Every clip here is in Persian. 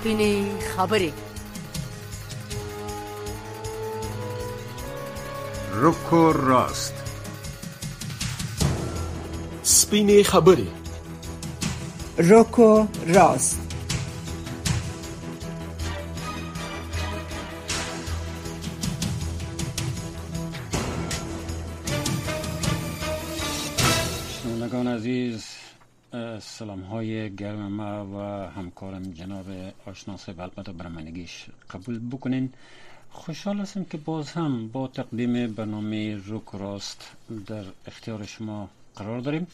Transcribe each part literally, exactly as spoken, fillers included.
سپینې خبرې. رکو راست. سپینې خبرې. رکو راست. شنوندگان عزیز، سلام های گرم ما و همکارم جناب آشنا صاحب البته برمانگیش قبول بکنین. خوشحال هستم که باز هم با تقدیم برنامه رک راست در اختیار شما قرار داریم.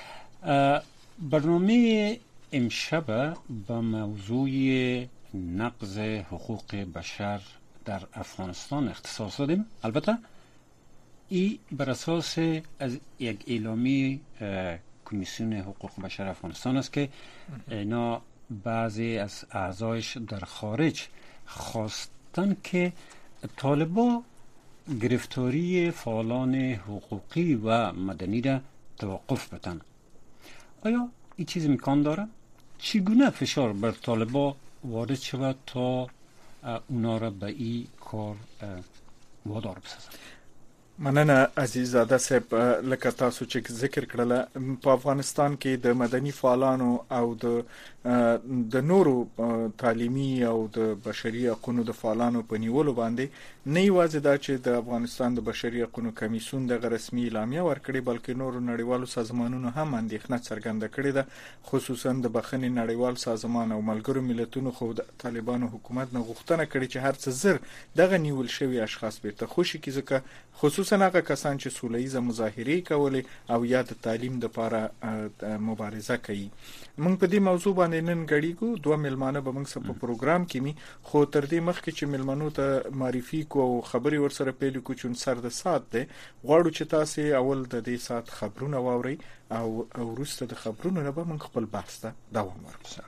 برنامه امشب به موضوع نقض حقوق بشر در افغانستان اختصاص دادیم. البته این بر اساس از یک اعلامی کمیسیون حقوق بشر افغانستان است که اینا بعضی از اعضایش در خارج خواستن که طالبا گرفتاری فعالان حقوقی و مدنی را توقف بدن. آیا این چیز امکان داره؟ چگونه فشار بر طالبا وارد شود تا اونا را به این کار وادار بسازن؟ مننه عزیزاده صاحب. لکه تاسو چې ذکر کړله، په افغانستان کې د مدني فعالانو او د د نورو تعلیمي او د بشري حقوقو د فعالانو په نیولو باندې نه یوازې دا چې د افغانستان د بشري حقوقو کمیسیون د رسمي اعلامیه ورکړې، بلکې نورو نړیوالو سازمانونو هم اندېښنه څرګنده کړې ده. خصوصا د بخښنې نړیوال سازمان او ملګرو ملتونو خو د طالبانو حکومت نه غوښتنه کړې چې هر څه زر دغه نیول شوي اشخاص بیرته خوشي کړي، ځکه خصوصا هغه کسان چې سولهییزه مظاهرې کولې او یا د تعلیم لپاره مبارزه کوي. موږ په دې موضوع باندې نن غړیږو. دوه ملمانه به موږ سره په پروګرام کې می، خو تر دې مخکې چې ملمنو ته معرفي کو او خبري ورسره پیل کو چې سر د سات ده، غواړو چې تاسو اول د دې سات خبرونه واوري او وروسته د خبرونو نه به موږ خپل بحث ته دوام ورکړو.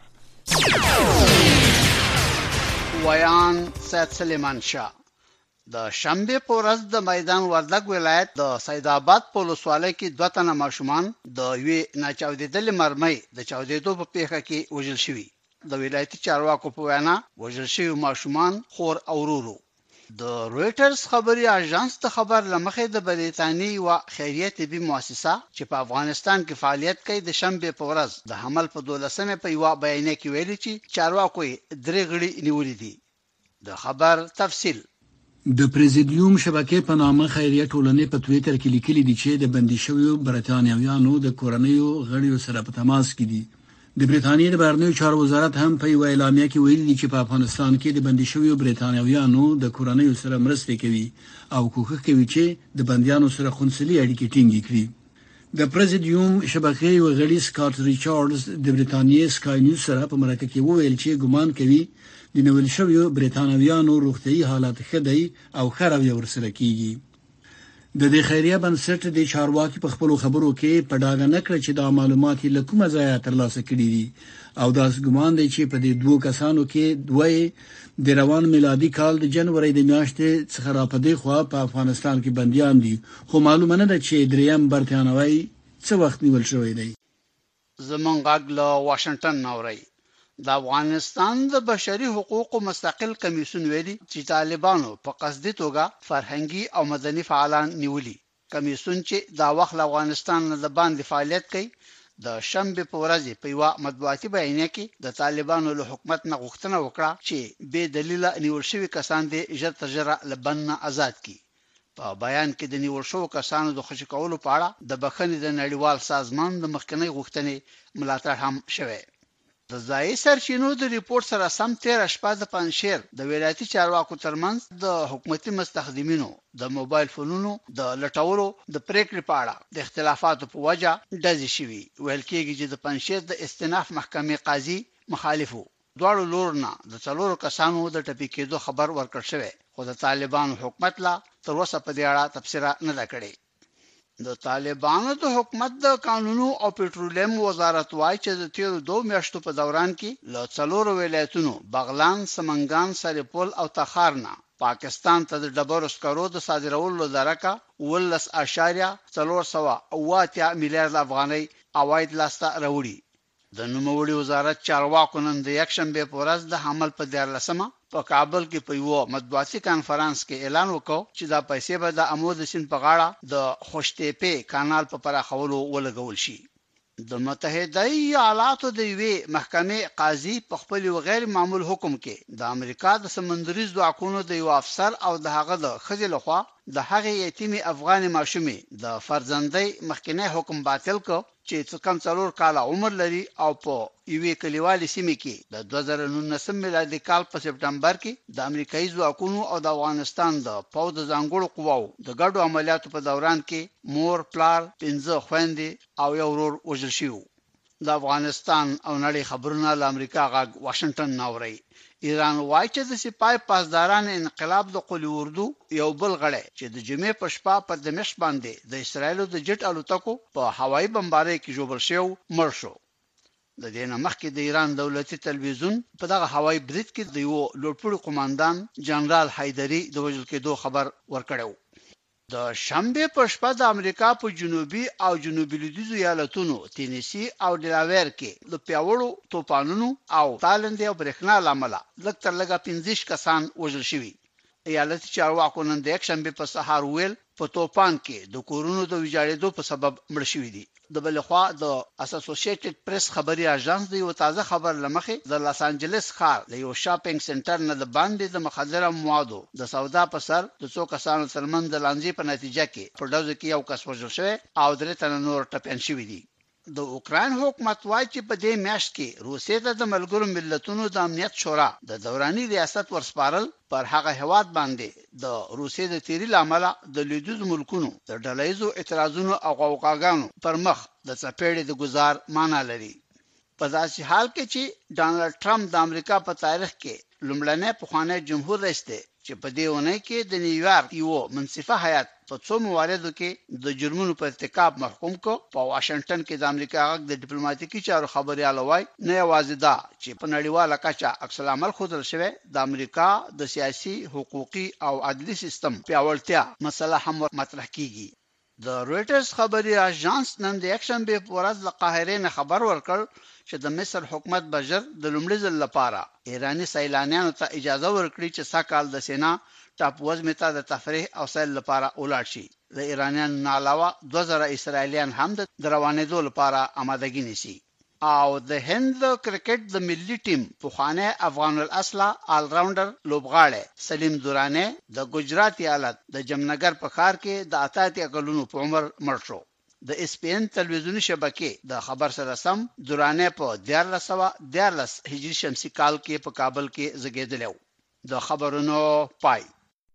ویان سید سلیمان شاه د شنبه په ورځ د میدان وردګ ولایت د سیدآباد په ولسوالۍ کې دوه تنه ماشومان د یوې ناچاودېدلې مرمۍ د چاودېدو په پیښه کې وژل شوي. د ولایتي چارواکو په وینا وژل شوي ماشومان خور او ورور. د رویټرز خبري اژانس د خبر لمخې د بریتانیې و خیریه طبي مؤسسه چې په افغانستان کې فعالیت کوي د شنبه په ورځ د حمل په دولسمه په یو بیانیه کې ویلي چې چارواکو درې غړي نیولې دي. د خبر تفصیل. د پریزیدیوم شبکې په نامه خیریه ټولنې په توییتر کې لیکلي دي چې د بندي شویو برتانویانو د کورنیو غړیو سره په تماس کې دي. د بریتانیې د بهرنیو چارو وزارت هم په یو اعلامیه کې ویلي دي چې په افغانستان کې د بندي شویو برتانویانو د کورنیو سره مرسته کوي او کوښښ کوي چې د بنديانو سره خونسلي اړیکې ټینګې کړي. د پریزیدیوم شبکې یو غړي سکاټ ریچارډز د بریتانیې سکای نیوز سره په مرکه کې وویل چې ګمان کوي د نیول شویو برتانویانو روغتیايي حالت ښه دی او ښه رویه ورسره کیږي. د دې خیریه بنسټ د چارواکي په خپل خبرو کې په ډاګه نه کړ چې دا معلومات له کومه ځایه ترلاسه کړي دي او داس ګمان دی چې په دې دوه کسانو کې دوی د روان میلادي کال د جنوري د میاشتې څخه را پدې خو په افغانستان کې بنديان دي، خو معلومه نه ده چې دریم برتانوي څه وخت نیول شوی دی. زمونږ غږ له واشنگټن نوري. د افغانستان د بشري حقوقو مستقل کمیسیون ویلي چې طالبانو په قصدي توګه فرهنګي او مدني فعالان نیولي. کمیسیون چې دا وخت افغانستان نه د باندې فعالیت کوي د شنبه په ورځ په یو مطبوعاتي بیانیه کې د طالبانو له حکومت نه غوښتنه وکړه چې بې دلیل نیول شوی کسان دې ژر تر ژره له بند نه آزاد کړي. په بیان کې د نیول شوو کسانو د خوشي کولو په اړه د بخښنې د نړیوال سازمان د مخکنی غوښتنې ملاتړ هم شوی. د ځایي سرچینو د ریپورت سره سم تیر شپه د پنځشیر د ولایتي چارواکو ترمنځ د حکومتي مستخدمینو د موبایل فونونو د لټولو د پریکړې په اړه د اختلافاتو په وجه ډزې شوي. ویل کېږي چې د پنځشیر د استئناف محکمې قاضي مخالفو. دواړو لورونه د څلورو کسانو د ټپي کېدو خبر ورکړ شوی، خو د طالبانو حکومت لا تر اوسه په دې اړه تبصره نه ده کړې. د طالبانو د حکومت د قانونو او پېټرولیم وزارت وايي چې د تیرو دوه میاشتو په دوران کې له څلورو ولایتونو بغلان، سمنګان، سرپل او تخار نه پاکستان ته د ډبرو سکرو د صادرولو درکه ولس اشاریه څلور سوه اوه اتیا میلیارډ افغانۍ عواید لاسته راوړي. د نوموړي وزارت چارواکو نن د یکشنبه په ورځ د حمل په دیارلسمه په کابل کې په یو مطبوعاتي کانفرنس کې اعلان وکړ چې دا پیسې به د امو د سیند په غاړه د خوشتېپې کانال په پراخولو ولګول شي. د متحده ایالاتو د یوې محکمې قاضي په خپل غیر معمول حکم کې د امریکا د سمندري ځواکونو د یو افسر او د هغه د ښځې لخوا د هغې یتیمې افغاني ماشومې د فرزندۍ مخکنی حکم باطل کړ چې څه کم څلور کاله عمر لري او په یوې کلیوالي سیمې کې د دوه زره نولسم میلادي کال په سپټمبر کې د امریکایي ځواکونو او د افغانستان د پوځ د ځانګړو قواو د ګډو عملیاتو په دوران کې مور پلار پنځه خويندې او یو ورور وژل شوی. د افغانستان او نړۍ خبرونه له امریکا غاګ واشنگټن ناوړي. ایران وایي چې د سپای پاسداران انقلاب د قلی اردو یو بل غړی چې د جمعې په شپه په دمشق باندې د اسرایلو د جټ الوتکو په هوایي بمبارۍ کې ژوبل شو مړ شو. د دې نه مخکې د ایران دولتي تلویزیون په دغه هوایي برید کې د یو لوړپوړي قوماندان جنرال حیدری د وژل کېدو خبر ورکړو. د شنبه په شپه د امریکا په جنوبي او جنوبي لویدیځو ایالتونو تینیسی او ډلاویر کې د پیاوړو توپانونو او تالندې او برېښنا لامل لږ تر لږه پنځه کسان وژل شوي. ایالتي چارواکو نن د یکشنبه په سهار ویل په توپان کې د کورونو د ویجاړېدو په سبب مړ شوي دي. د بلخوا د اسوسییټډ پریس خبري اژانس د یو تازه خبر لمخې د لاس انجلس ښار له یو شاپینګ سنټر نه د باندې د مخدره موادو د سودا په سر د څو کسانو ترمن د لانجې په نتیجه کې په ډزو کې یو کس وژل شوی او درې تنه نور ټپيان شوي دي. د اوکراین حکومت وايي چې په دې میاشت کې روسیې ته د ملګرو ملتونو د امنیت شورا د دوراني ریاست ورسپارل پر هغه هواد باندې د روسیې د تیری لامل د لویدیځ ملکونو د ډلهیزو اعتراضونو او غوغاګانو پر مخ د څپېړې د گزار معنا لري. په داسې حال کې چې ډانلډ ټرمپ د امریکا په تاریخ کې لومړنی پخوانی جمهور رئیس دی چې په دې ونه کې د نیویارک یو منصفه هیئت په څو مواردو کې د جرمونو په ارتکاب محکوم کو. په واشنگټن کې د امریکا غږ د ډیپلوماټیکي چارو خبريال وایي نه یوازې دا چې په نړیواله کچه عکس العمل ښودل شوی د امریکا د سیاسي حقوقي او عدلي سیستم پیاوړتیا مسله هم مطرح کیږي. د رويټرز خبري اژانس نن د یکشنبه په ورځ له قاهره نه خبر ورکړ چې د مصر حکومت بجر د لومړي ځل لپاره ایرانی سیلانیانو ته اجازه ورکړي چې ساکال د سینا ټاپووزمې ته د تفریح او سیل لپاره ولاړ شي. د ایرانیانو علاوه دوه زره اسرایلیان هم د روانېدو لپاره آمادګي نیسي. او د هند کرکټ د ملي ټیم پخوانی افغان الاصله آل راونډر لوبغاړی سلیم دورانه د ګجرات ایالت د جمنګر په ښار کې د اتاتیا کلونو په عمر مړ شو. د اس پی ان تلویزیونی شبکې د خبر سره سم دورانه په دیارلس سوه دیارلس هجری شمسي کال کې په کابل کې زیږیدلی. د خبرونو پای.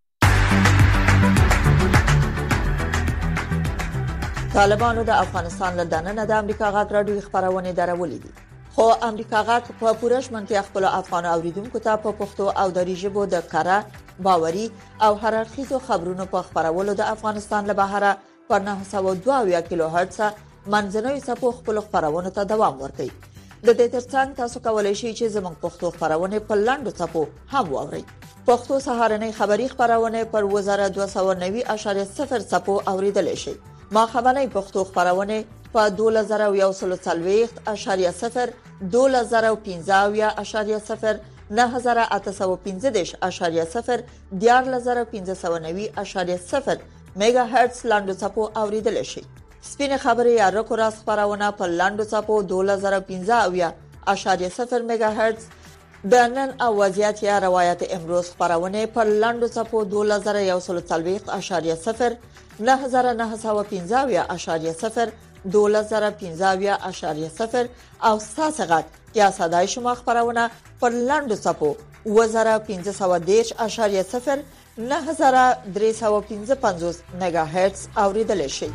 طالبانو د افغانستان له دننه د امریکا غږ راډیو خبرونه درولې دي، خو امریکا غږ په پوره شمنتیا خپل افغان اوریدونکو ته په پښتو او دری ژبه د کاره باوري او هررخیزو خبرونو په خبرولو د افغانستان له بهره پر نه سوه دوه اویا کیلو هرتز منځنوي څپو خپل خبرونه ته دوام ورکوي. د دې ترڅنګ تاسو کولای شئ چې زموږ پښتو خبرونه په لاندو څپو هم واورئ. پښتو سهارنۍ خبری خبرونه پر وزارت دوه سوه نوي اعشاریه صفر څپو اوریدل شي. ما خبرنۍ پښتو خبرونه په دوه زره یو سل څلوېښت اعشاریه صفر دوه زره پنځه اویا اعشاریه صفر نه زره اته سوه پنځه دېرش اعشاریه صفر دیارلس زره پنځه سوه نوي اعشاریه صفر میگا هرتز لاندو څپو اوریدل شي. سپینې خبرې یا رکو راس خبرونه په لاندو څپو دوه زره پنځه اویا اعشاریه صفر میگا هرتز د نن او وضعیت یا روایت امروز خبرونه په لاندو څپو دوه زره یو سل څلوېښت اعشاریه صفر نه زره نه سوه پنځه اویا اعشاریه صفر دوه زره پنځه اویا اعشاریه صفر او ساسغت یا صدای شما خبرونه پر لاندو څپو اوه زره پنځه سوه دېرش اعشاریه صفر نه زره درې سوه پنځه پنځوس میگا هرتز اوریدل شي.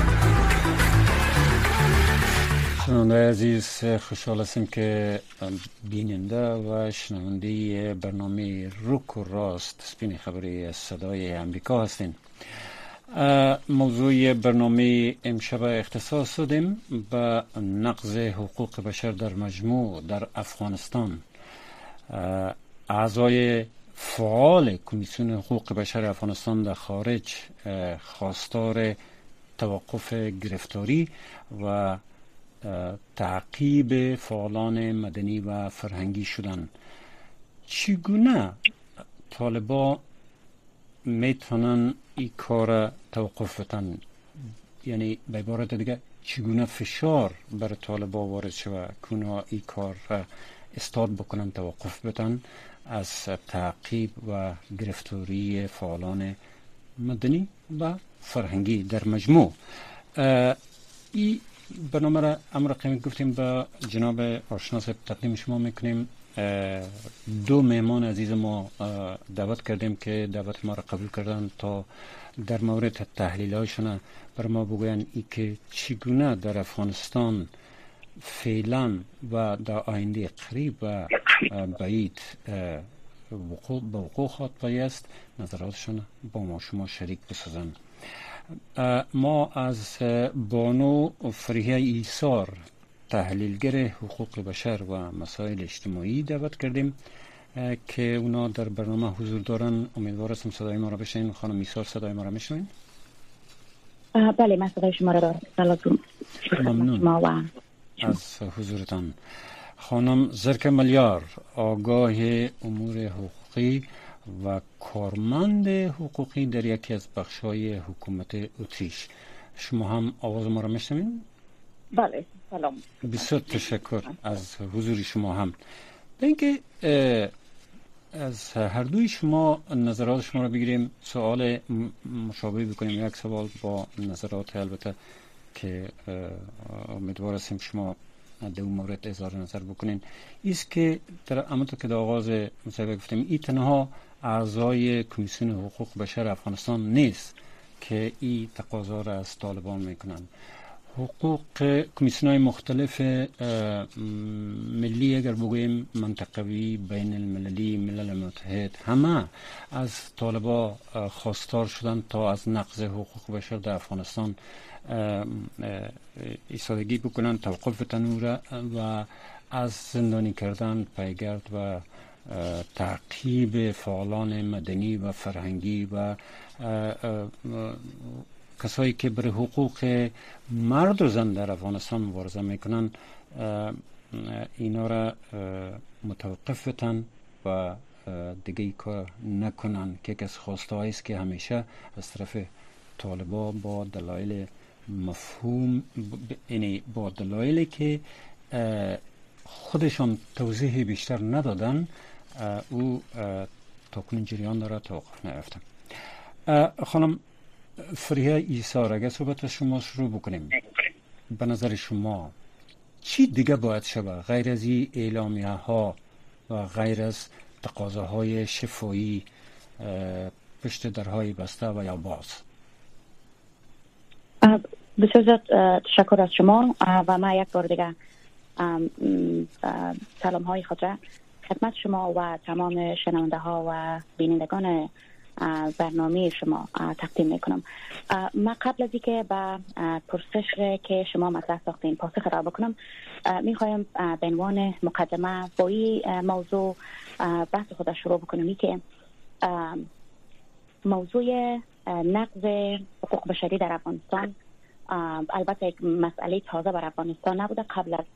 شنونده عزیز، خوشحال هستیم که بیننده و شنونده برنامه رک و راست سپین خبری از صدای امریکا هستین. موضوع برنامه امشب اختصاص دادیم به نقض حقوق بشر در مجموع در افغانستان. اعضای فعال کمیسیون حقوق بشر افغانستان در خارج خواستار توقف گرفتاری و تعقیب فعالان مدنی و فرهنگی شدن، چگونه طالبان میتونن این کار توقف بدن؟ یعنی به عبارت دیگه چگونه فشار بر طالبان وارد شوه که این کار استاد بکنن، توقف بدن از تعقیب و گرفتاری فعالان مدنی و فرهنگی در مجموع. این برنامه را امر قیمت گفتیم به جناب آشنا صاحب تقدیم شما میکنیم. دو مهمان عزیز ما دعوت کردیم که دعوت ما را قبول کردن تا در مورد تحلیل هایشان بر ما بگوین ای که چگونه در افغانستان فعلا و در آینده قریب و بعید وقوع به وقوع خواهد پیوست، نظراتشان با ما شما شریک بسازند. ما از بانو فریحه ایسار، تحلیلگر حقوق بشر و مسائل اجتماعی دعوت کردیم که اونا در برنامه حضور دارن. امیدوار هستم صدای ما را بشنوین. خانم ایسار صدای ما را میشنوین؟ بله، من صدای شما را دارم. ممنون از حضورتان. خانم زرک ملیار، آگاه امور حقوقی و کارمند حقوقی در یکی از بخش‌های حکومت اتریش، شما هم آواز ما را میشنوین؟ بله، سلام. بسیار تشکر از حضور شما هم. اینکه از هر دوی شما نظرات شما را بگیریم، سوال مشابه بکنیم، یک سوال با نظرات البته که امیدوار هستیم شما در اون مورد اظهار نظر بکنین. ایست که در همونطور که در آغاز مصاحبه گفتیم، این تنها اعضای کمیسیون حقوق بشر افغانستان نیست که این تقاضا را از طالبان میکنن. حقوق کمیسیون های مختلف ملی، اگر بگویم منطقوی، بین المللی، ملل متحد، همه از طالبان خواستار شدن تا از نقض حقوق بشر در افغانستان ایستادگی بکنن، توقف تنور و از زندانی کردن پیگرد و تعقیب فعالان مدنی و فرهنگی و کسایی که برای حقوق مرد و زن در افغانستان مبارزه میکنن، اینا را متوقف بتن و دیگه ای کار نکنن، که یک از خواسته هایی است که همیشه از طرف طالبان با دلایل مفهوم، یعنی با دلایلی که خودشان توضیح بیشتر ندادن، او تاکنون جریان داره، توقف نیافته. خانم فریحه ایسار، اگر صحبت شما شروع بکنیم، به نظر شما چی دیگه باید شود غیر از این اعلامیه ها و غیر از تقاضاهای شفایی پشت درهای بسته و یا باز؟ بسیار زیاد تشکر از شما و ما یک بار دیگه سلام های خود را خدمت شما و تمام شنونده ها و بینندگان برنامه شما تقدیم میکنم. من قبل از اینکه به پرسش که شما مطرح ساختین پاسخ را بکنم، میخوایم به عنوان مقدمه با این موضوع بحث خود شروع بکنم. این که موضوع نقض حقوق بشری در افغانستان البته یک مسئله تازه بر افغانستان نبوده. قبل از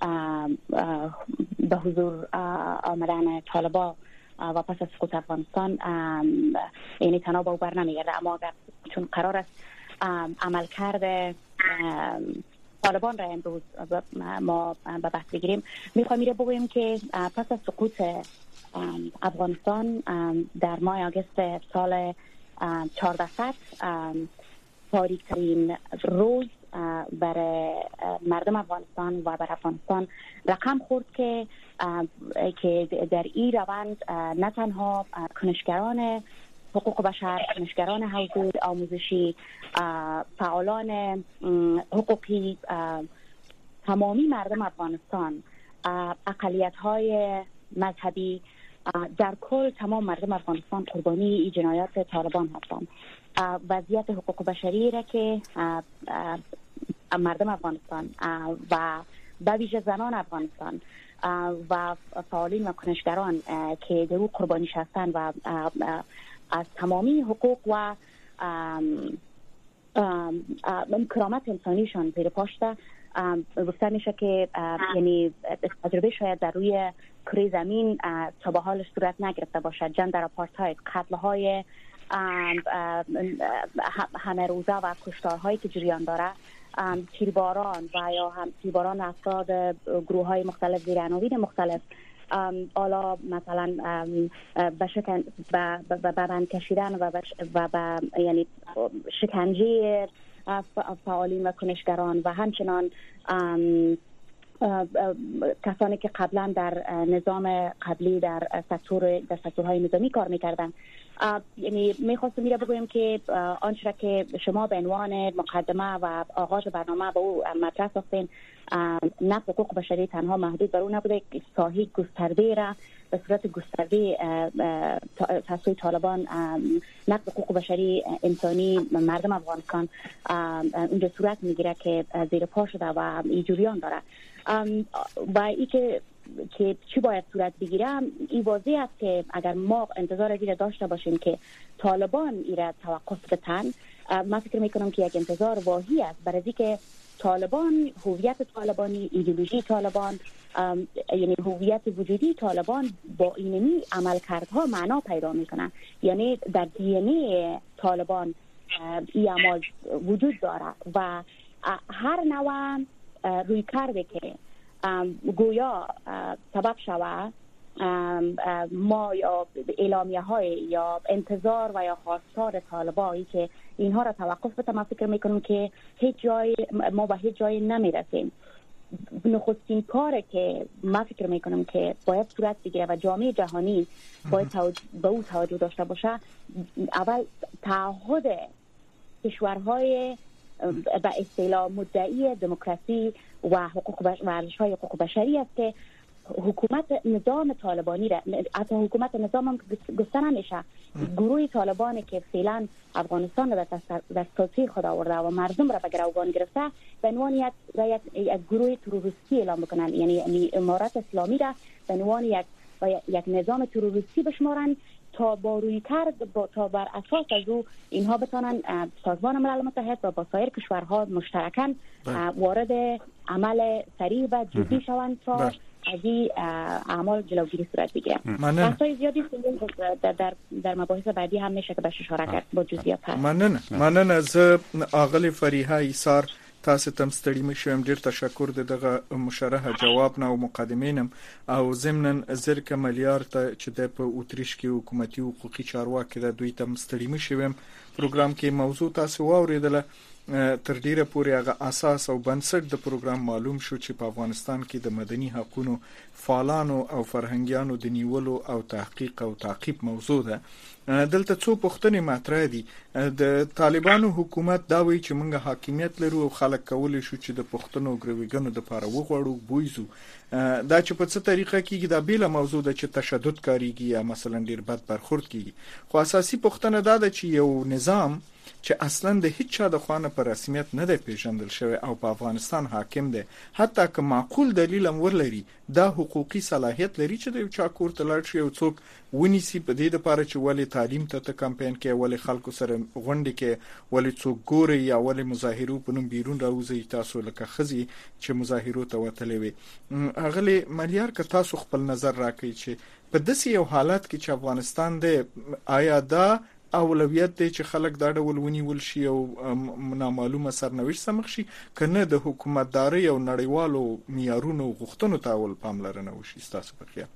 به حضور آمدن طالبان و پس از سقوط افغانستان، یعنی تنها با او بر نمیگرده، اما اگر چون قرار است عمل کرده طالبان را امروز ما به بحث بگیریم، میخوایم میره بگوییم که پس از سقوط افغانستان در ماه آگوست سال چهارده صد، تاریک ترین روز برای مردم افغانستان و بر افغانستان رقم خورد که که در این روند نه تنها کنشگران حقوق بشر، کنشگران حوزه آموزشی، فعالان حقوقی، تمامی مردم افغانستان، اقلیت‌های مذهبی، در کل تمام مردم افغانستان قربانی این جنایات طالبان هستند. وضعیت حقوق بشری را که مردم افغانستان و به ویژه زنان افغانستان و فعالین و کنشگران که در او قربانی هستند و از تمامی حقوق و کرامت انسانیشان پیش پاشته گفته میشه که یعنی تجربه شاید در روی کره زمین تا به حال صورت نگرفته باشد. جندر آپارتاید، قتل‌های همه روزه و کشتارهایی که جریان داره، تیرباران و یا هم تیرباران افراد گروه‌های مختلف زیر عناوین مختلف، حالا مثلا به شکن به بند کشیدن و و به یعنی شکنجه فعالین و کنشگران و همچنان کسانی که قبلا در نظام قبلی در سکتور در سکتورهای نظامی کار میکردن. یعنی میخواستم میره بگویم که آنچه که شما به عنوان مقدمه و آغاز برنامه به او مطرح ساختین، نقض حقوق بشری تنها محدود بر او نبوده، ساحه گسترده را به صورت گسترده توسط طالبان نقض حقوق بشری انسانی مردم افغانستان اونجا صورت میگیره که زیر پا شده و جریان داره. و ای که که چی باید صورت بگیره، این واضح است که اگر ما انتظار از این داشته باشیم که طالبان ایره توقف بتن، من فکر میکنم که یک انتظار واهی است، برای اینکه طالبان، هویت طالبانی، ایدئولوژی طالبان، یعنی هویت وجودی طالبان با اینمی عملکردها معنا پیدا میکنه. یعنی در دی ان ای طالبان این اعمال وجود داره و هر نوع روی کرده که گویا سبب شوه ما یا اعلامیه های یا انتظار و یا خواستار طالبایی که اینها را توقف بده، من فکر میکنم که هیچ جای ما به هیچ جای نمیرسیم. نخستین کاره که من فکر میکنم که باید صورت بگیره و جامعه جهانی باید به او توجه داشته باشه، اول تعهد کشورهای به اصطلاح مدعی دموکراسی و حقوق بش... و ارزش‌های حقوق بشری است که حکومت نظام طالبانی را، حتی حکومت نظام هم گفته نمیشه، گروه طالبانی که فعلا افغانستان را در تسخیر خود آورده و مردم را به گروگان گرفته، به عنوان یک یک گروه تروریستی اعلام بکنن، یعنی امارت اسلامی را به عنوان یک یک نظام تروریستی بشمارن تا با روی کرد با تا بر اساس از او اینها بتونن سازمان ملل متحد و با سایر کشورها مشترکاً وارد عمل سریع و جدی شوند تا از این اعمال جلوگیری صورت بگیره. بحث‌های زیادی در در در مباحث بعدی هم میشه که بهش اشاره کرد با جزئیات هست. مننه مننه از آقای فریحه ایثار، تاسو تم ستړي مشم، ډیر تشکر د دغه مشرحه جواب نه او مقدمینم او ضمن زرکه ملیار ته چې د په اوتریش کې حکومتي حقوقي چارواکي د دوی تم ستړي مشم. پروګرام کې موضوع تاسو واوریدله، تر ډیره پورې هغه اساس او بنسټ د پروګرام معلوم شو چې په افغانستان کې د مدني حقوقو فعالانو او فرهنګیانو د نیولو او تحقیق او تعقیب موضوع ده. دلته څو پوښتنې مطرح دي. د طالبانو حکومت دا وایي چې موږ حاکمیت لرو او خلک کولی شو چې د پښتنو او ګرویګانو د پاره وغواړو بویزو. دا چې په څه طریقه کېږي دا بیله موضوع ده چې تشدد کاریږي یا مثلا ډیر بد برخورد کیږي، خو اساسي پوښتنه دا ده چې یو نظام چې اصلا د هیڅ چا د خوانه پر رسمیت نه دی پیژندل شوی او په افغانستان حاکم دی، حتی که معقول دلیل هم ورلري، دا حقوقي صلاحیت لري چې د یو چا کور ته لاړ شي او څوک ونیسي په دې لپاره چې ولې تعلیم ته ته کمپاین کې، ولې خلکو سره غونډې کې، ولې څوک ګوري یا ولې مظاهرو په نوم بیرون راوځي. تاسو لکه خزي چې مظاهرو ته وتلې وي، اغلی ملیار که تاسو خپل نظر راکړئ چې په داسې یو حالت کې چې افغانستان دی، آیا دا اولویت دی چې خلک دا ډول ونیول شي او نامعلومه سرنوشت سمخ شي، کنه د حکومتداري او نړیوالو معیارونو غوښتنو ته ول پاملرنه وشي؟ تاسو په خیال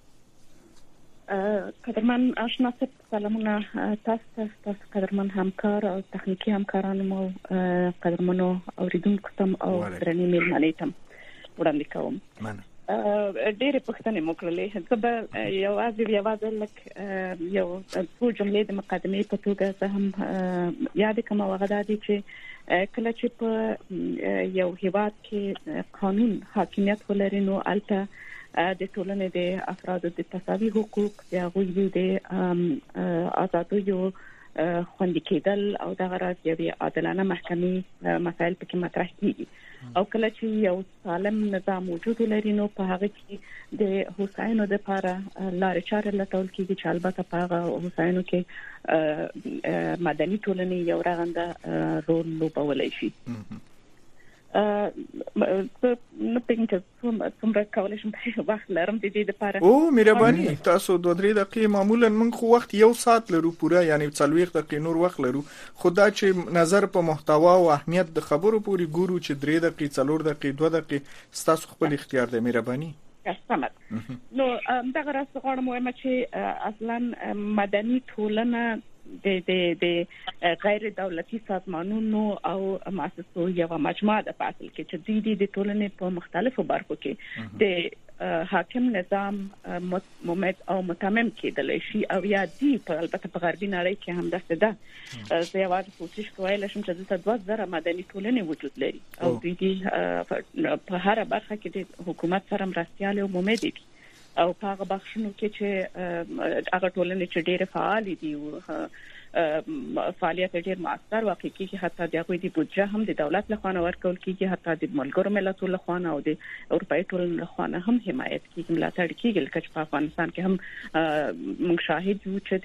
قدرمن آشنا صاحب سلامونه تاسو تاسو قدرمن همکار او تخنیکی همکارانم او قدرمنو اوریدونکو تم او درنې میلمنې تم وړاندې کوم. مننه. ډېرې پوښتنې مو کړلې، زه به یوازې یوازې لږ یو څو جملې د مقدمې په توګه زه هم یاد کوم. هغه دا دي چې کله چې په یو هیواد کې قانون حاکمیت ولري نو هلته د ټولنې د افرادو د تساوي حقوق، د هغوی د آزادیو خوندي کېدل او دغه راز یوې عادلانه محکمې مسایل پکې مطرح کیږي. او کله چې یو سالم نظام موجود لري نو په هغه کې د هوساینې لپاره لارې چارې لټول کیږي چې البته په هغه هوساینې کې مدني ټولنې یو رغنده رول لوبولی شي. نو پېږم چې څومره کولای شم په وخت لرم د دې لپاره. او مهرباني تاسو دوه درې دقیقې معمولا موږ خو وخت یو ساعت لرو پوره، یعنی څلوېښت دقیقې نور وخت لرو، خو دا چې نظر په محتوا او اهمیت د خبرو پورې ګورو چې درې دقیقې څلور دقیقې دوه دقیقې ستاسو خپل اختیار دی. مهرباني. سمت. نو دغه راست غواړم وایم چې اصلا مدني ټولنه د د د غیر دولتي سازمانونو او مؤسسو یو مجموعه ده په اصل کې چې د دې د ټولنې په مختلفو برخو کې د حاکم نظام ممد او متمم کېدل شي او یا دی په البته په غربي نړۍ کې هم داسې ده. زه یوازې کوشش کوم چې دلته دوه زره مدني ټولنې وجود لري او د دې په هر برخه کې د حکومت سره مرستيال او ممد دي او په هغه بخښنو کې چې هغه ټولنې چې ډېر فعال دي او فعالیت ډېر مؤثر واقع کیږي، حتی د هغوی د بودجه هم د دولت لخوا ورکول کیږي، حتی د ملګرو ملتونو لخوا او د اروپایي ټولنې لخوا هم حمایت کیږي، ملاتړ کیږي. لکه چې په افغانستان کې هم موږ شاهد یو چې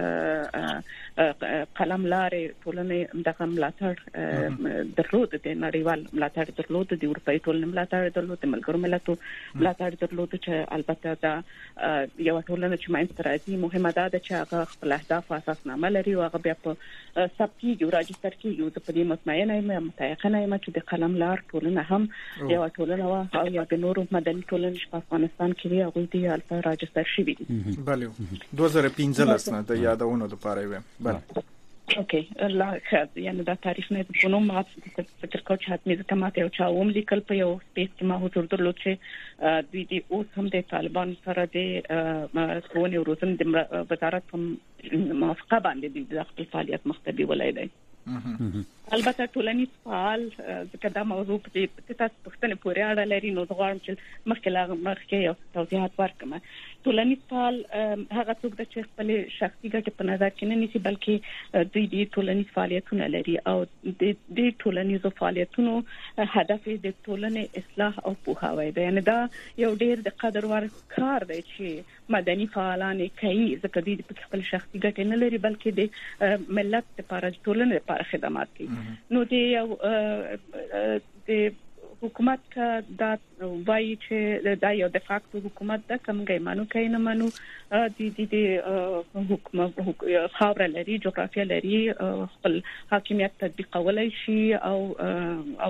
د قلم لارې ټولنې دغه ملاتړ درلود، د نړیوال ملاتړ درلود، د اروپایي ټولنې ملاتړ درلود، د ملګرو ملتونو ملاتړ درلود، چې البته دا یو ټولنه چې منځته راځي مهمه ده چې هغه خپل اهداف اساسنامه لري او هغه بیا په ثبتيږي او راجستر کیږي. زه په دې مطمئنه یم متيقنه یم چې د قلم لار ټولنه هم یو ټولنه او یا د نورو مدني ټولنې په افغانستان کې دی هغه دی البته راجستر شوی دي. بله دوه زره پنځلس نه د یادونو لپاره ویم. بله اوکې لا خیر، یعنی دا تعریف نه په نوم ما فکر کوم چې حتمي ځکه ماته یو چا ووم لیکل په یو سپیس کې ما حضور درلود چې دوی د اوس هم د طالبان سره د ښوونې او روزنې د وزارت په موافقه باندې د خپل فعالیت مختبي ولای دی. البته ټولنیز فعال ځکه دا موضوع په دې تاسو پوښتنه پورې اړه لري، نو زه غواړم چې مخکې لا مخکې یو توضیحات ورکړم. ټولنیز فعال هغه څوک چې خپل شخصي ګټې په نظر کې نه نیسي بلکې دوی د ټولنیز فعالیتونه لري او د دې ټولنیزو فعالیتونو هدف د ټولنې اصلاح او پوهاوی دی. یعنی دا یو ډېر د قدر وړ کار دی چې مدني فعالان کوي، ځکه دوی په خپل شخصي ګټې نه لري بلکې د ملت لپاره ټولنې لپاره خدمات کوي. نو د یو د حکومت کا دا وایي چې دا یو د فاکتو حکومت ده، کومګي مانو کوي نه مانو د د حکومت خاور لري، جغرافیه لري، خپل حاکمیت تطبیقولای شي او او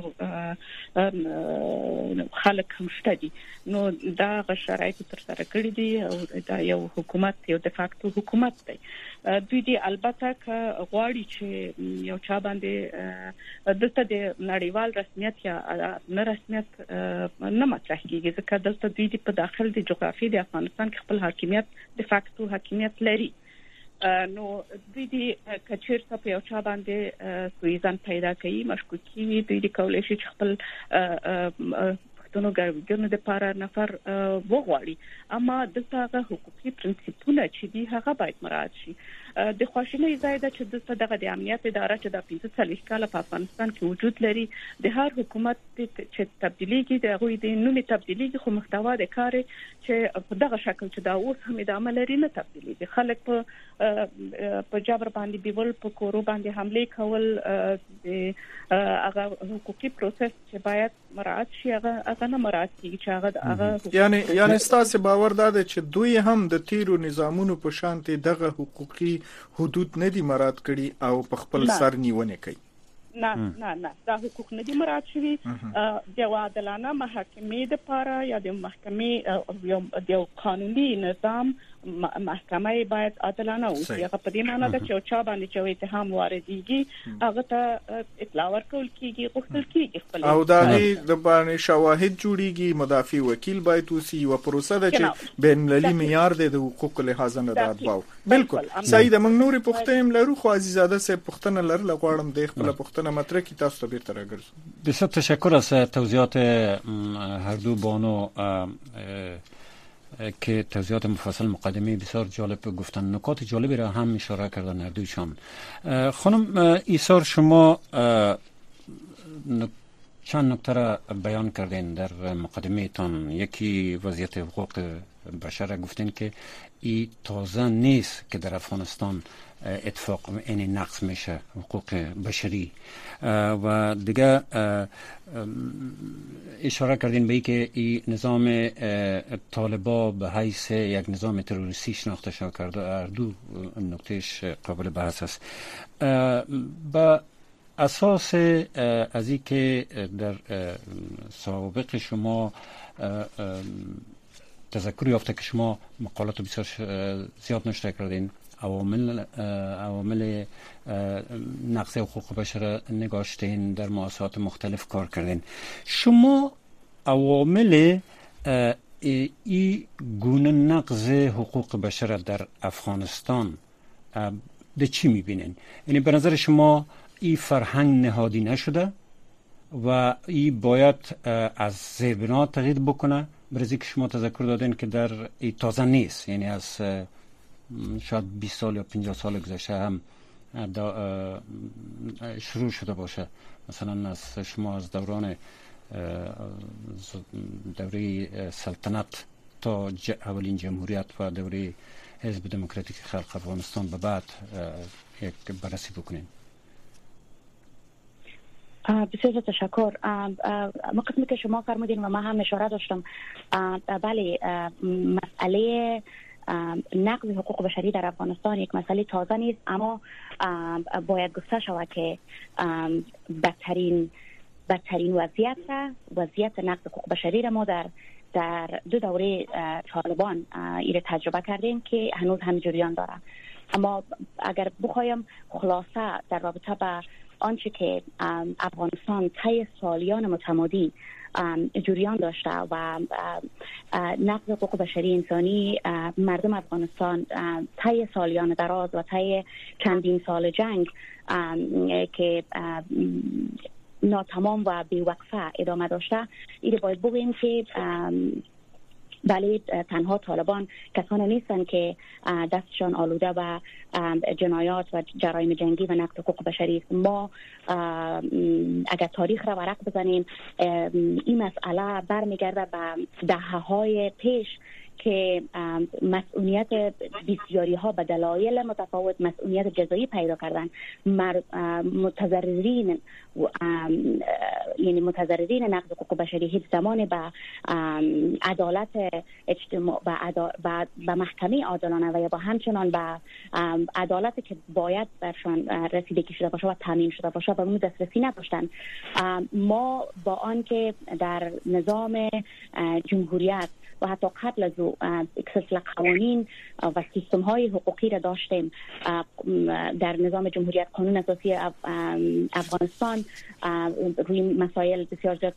خلک هم شته دي. نو دا غ شرایط تر سره کړی دي او دا یو حکومت یو د فاکتو حکومت دی. دوی دی البته ک غواړي چې یو چا باندې دلته د نړیوال رسمیت یا نه رسمیت نه مطرح کیږي، ځکه دلته دوی په داخل د جغرافیې د افغانستان کې خپل حاکمیت د فاکتو حاکمیت لري. نو دوی دی کچیر ته په یو چا باندې سویزان پیدا کوي، مشکوکی وي، دوی دی کولای شي چې خپل نو ګرځنه د لپاره نفر وغواړي، اما دلته هغه حقوقي پرنسپونه چې دي هغه باید مراعات شي. د خواشینۍ ځای ده چې دلته دغه د امنیت اداره چې د پنځه څلوېښت کاله په افغانستان کې وجود لري، د هر حکومت چې تبدیلیږي د هغوی د نومي تبدیلیږي، خو محتوا د کار چې په دغه شکل چې دا اوس هم ادامه لري نه تبدیلیږي. خلک په په جبر باندې بیول، په کورو باندې حمله کول، د هغه حقوقي پروسس چې باید مراعات شي هغه هغه نه مراعات کیږي چې هغه هغه یعنی یعنی ستاسو باور دا ده چې دوی هم د تیرو نظامونو په شانتي دغه حقوقي حدود نه دي مراعات کړي او په خپل سر نیونه کوي. نه نه نه دا حقوق نه دي مراعات شوي. د عادلانه محاکمې لپاره یا د محکمې یو قانوني نظام محکمه باید عادلانه وي. هغه په دې معنی ده چې چا باندې چې اتهام واردېږي هغه ته اطلاع ورکول کیږي، غوښتل کیږي خپل او دا د باندې شواهد جوړیږي، مدافع وکیل باید وسی او پروسه ده چې بین المللي معیار د حقوقو لحاظ نه ده اتباو. بالکل صحیح ده. موږ نورې پوښتنې لرو خو عزیزاده صاحب پوښتنه لرله، غواړم د خپل پوښتنه مطرح کی تاسو ته بیرته راګرځم. بسیار تشکر از توضیحات هر دو بانو که توضیحات مفصل مقدمه بسیار جالب گفتن، نکات جالبی را هم اشاره کردن هر دویشان. خانم ایثار شما چند نکته را بیان کردین در مقدمه تان، یکی وضعیت حقوق بشر گفتن که این تازه نیست که در افغانستان اتفاق این نقض میشه حقوق بشری. و دیگه اشاره کردین به این که این نظام طالبا به حیث یک نظام تروریستی شناخته شده کرده. اردو نکتهش قابل بحث است. با اساس از این که در سابق شما تذکر یافته که شما مقالات بسیار زیاد نشر کردین، عوامل عوامل نقض حقوق بشر نگاشتین، در مؤسسات مختلف کار کردین. شما عوامل ای گونه نقض حقوق بشر در افغانستان ده چی میبینین؟ یعنی به نظر شما این فرهنگ نهادی نشده و این باید از زیربنا تغییر بکنه؟ برای که شما تذکر دادین که در این تازه نیست، یعنی از شاید بیست سال یا پنجاه سال گذشته هم شروع شده باشه. مثلا از شما از دوران دوره سلطنت تا اولین جمهوریت و دوره حزب دموکراتیک خلق افغانستان به بعد یک بررسی بکنین. بسیار تشکر. ما قسمی که شما فرمودین و ما هم اشاره داشتم، بله، مسئله نقض حقوق بشری در افغانستان یک مسئله تازه نیست، اما باید گفته شود که بدترین بدترین وضعیت وضعیت نقض حقوق بشری را ما در در دو دوره طالبان ایره تجربه کردیم که هنوز هم جریان داره. اما اگر بخوایم خلاصه در رابطه با آنچه که افغانستان طی سالیان متمادی جریان داشته و نقض حقوق بشری انسانی مردم افغانستان طی سالیان دراز و طی چندین سال جنگ که ناتمام و بی‌وقفه ادامه داشته، این باید بگوییم که بله، تنها طالبان کسانی نیستن که دستشان آلوده و جنایات و جرایم جنگی و نقض حقوق بشری است. ما اگر تاریخ را ورق بزنیم، این مسئله برمیگرده به دهه‌های پیش که مسئولیت بسیاری ها به دلایل متفاوت مسئولیت جزایی پیدا کردن. متضررین یعنی متضررین نقض حقوق بشری هیچ زمان به عدالت اجتماع و به محکمه عادلانه و یا با همچنان به عدالتی که باید برشان رسیدگی شده باشه و تامین شده باشه به اون دسترسی نداشتن. ما با آنکه در نظام جمهوریت و حتی قبل از او سلسله قوانین و سیستم های حقوقی را داشتیم، در نظام جمهوریت قانون اساسی افغانستان روی مسائل بسیار زیاد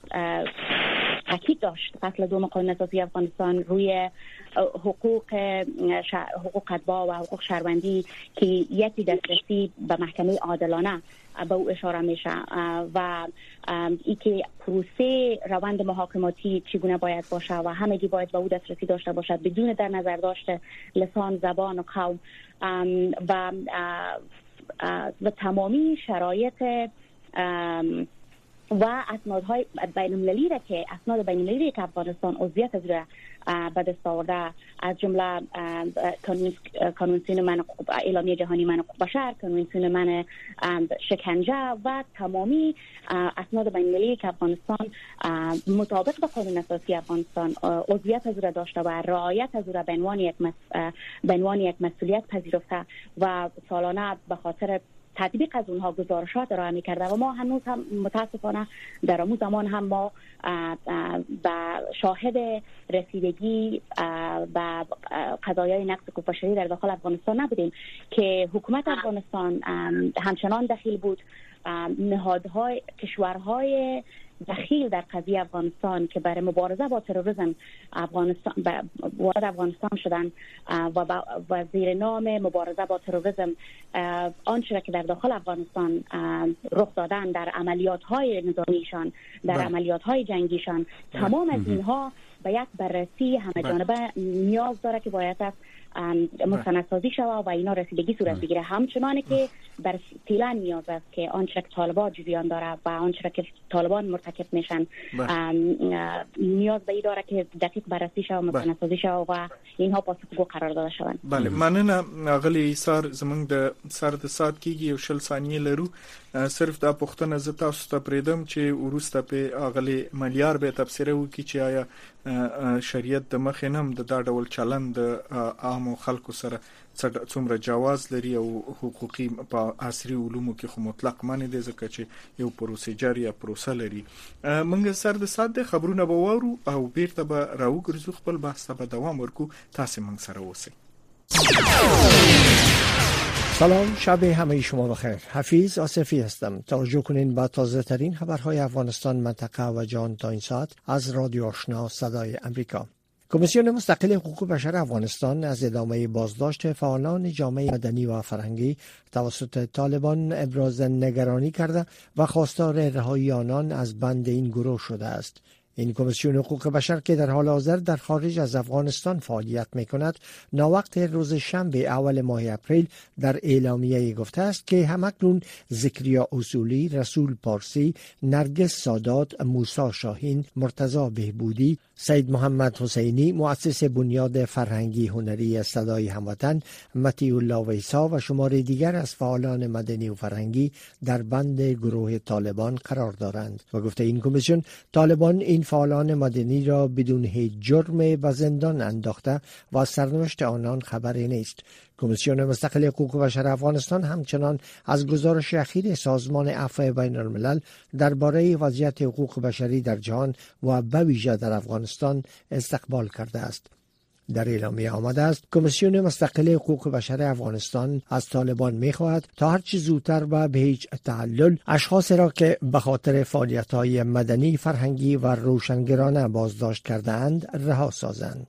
تاکید داشت. فصل دوم قانون اساسی افغانستان روی حقوق حقوق اتباع و حقوق شهروندی که یکی دسترسی به محکمه عادلانه به او اشاره میشه و ای که پروسه روند محاکماتی چگونه باید باشه و همگی باید به او دسترسی داشته باشد بدون در نظر داشته لسان، زبان و قوم و و تمامی شرایط و اسنادهای بین المللی را که اسناد بین المللی که افغانستان عضویت از را به دست آورده، از جمله کنوانسیون من اعلامیه جهانی من حقوق بشر، کنوانسیون من شکنجه و تمامی اسناد بین المللی که افغانستان مطابق با قانون اساسی افغانستان عضویت از را داشته و رعایت از را به عنوان یک به عنوان یک مسئولیت پذیرفته و سالانه به خاطر تطبیق از اونها گزارشات ارائه می‌کرده و ما هنوز هم متاسفانه در اون زمان هم ما به شاهد رسیدگی به قضایای نقض حقوق بشری در داخل افغانستان نبودیم که حکومت افغانستان همچنان دخیل بود. نهادهای کشورهای دخیل در قضیه افغانستان که برای مبارزه با تروریسم افغانستان وارد افغانستان شدن و و زیر نام مبارزه با تروریسم آنچه که در داخل افغانستان رخ دادن در عملیات‌های نظامیشان، در عملیات‌های جنگیشان، تمام از اینها به یک بررسی همه جانبه نیاز داره که باید است مستندسازی شود و اینا رسیدگی صورت بگیره. همچنانه که بر فعلا نیاز است که آنچه که طالبان جریان داره و آنچه که طالبان مرتکب مرتکب میشن. نیاز به این داره که دقیق بررسی شود، متناسازی شود و اینها پاسخگو قرار داده شوند. بله، مننه اغلی ایثار. زمونږ د سر د سات کېږي یو شل ثانیې لرو. صرف دا پوښتنه زه تاسو ته پرېږدم چې وروسته په اغلی ملیار به تبصره وکړي چې آیا شریعت د مخې نه هم د دا ډول چلند د عامو خلکو سره څومره جواز لري او حقوقي په عصري علومو کې خو مطلق معنی دی ځکه چې یو پروسیجر یا پروسه لري. موږ سر د سات د خبرونه به وورو او بیرته به راوګرځو، خپل بحث ته به دوام ورکو. تاسو موږ سره اوسئ. سلام، شب همه شما بخیر. حفیظ آصفی هستم. توجه کنین با تازه ترین خبرهای افغانستان، منطقه و جهان تا این ساعت از رادیو آشنا صدای امریکا. کمیسیون مستقل حقوق بشر افغانستان از ادامه بازداشت فعالان جامعه مدنی و فرهنگی توسط طالبان ابراز نگرانی کرده و خواستار رهایی آنان از بند این گروه شده است. این کمیسیون حقوق بشر که در حال حاضر در خارج از افغانستان فعالیت می‌کند، ناوقت روز شنبه اول ماه اپریل در اعلامیه گفته است که همکنون ذکریا اصولی، رسول پارسی، نرگس سادات، موسی شاهین، مرتضی بهبودی، سید محمد حسینی مؤسس بنیاد فرهنگی هنری صدای هموطن، متی الله ویسا و شمار دیگر از فعالان مدنی و فرهنگی در بند گروه طالبان قرار دارند. و گفته این کمیسیون طالبان این فعالان مدنی را بدون هیچ جرم به زندان انداخته و سرنوشت آنان خبری نیست. کمیسیون مستقل حقوق بشر افغانستان همچنان از گزارش اخیر سازمان عفو بین الملل درباره وضعیت حقوق بشری در جهان و به ویژه در افغانستان استقبال کرده است. در اعلامیه آمده است کمیسیون مستقل حقوق بشر افغانستان از طالبان می‌خواهد تا هرچه زودتر و به هیچ تعلل اشخاص را که به خاطر فعالیت‌های مدنی، فرهنگی و روشنگرانه بازداشت کرده‌اند رها سازند.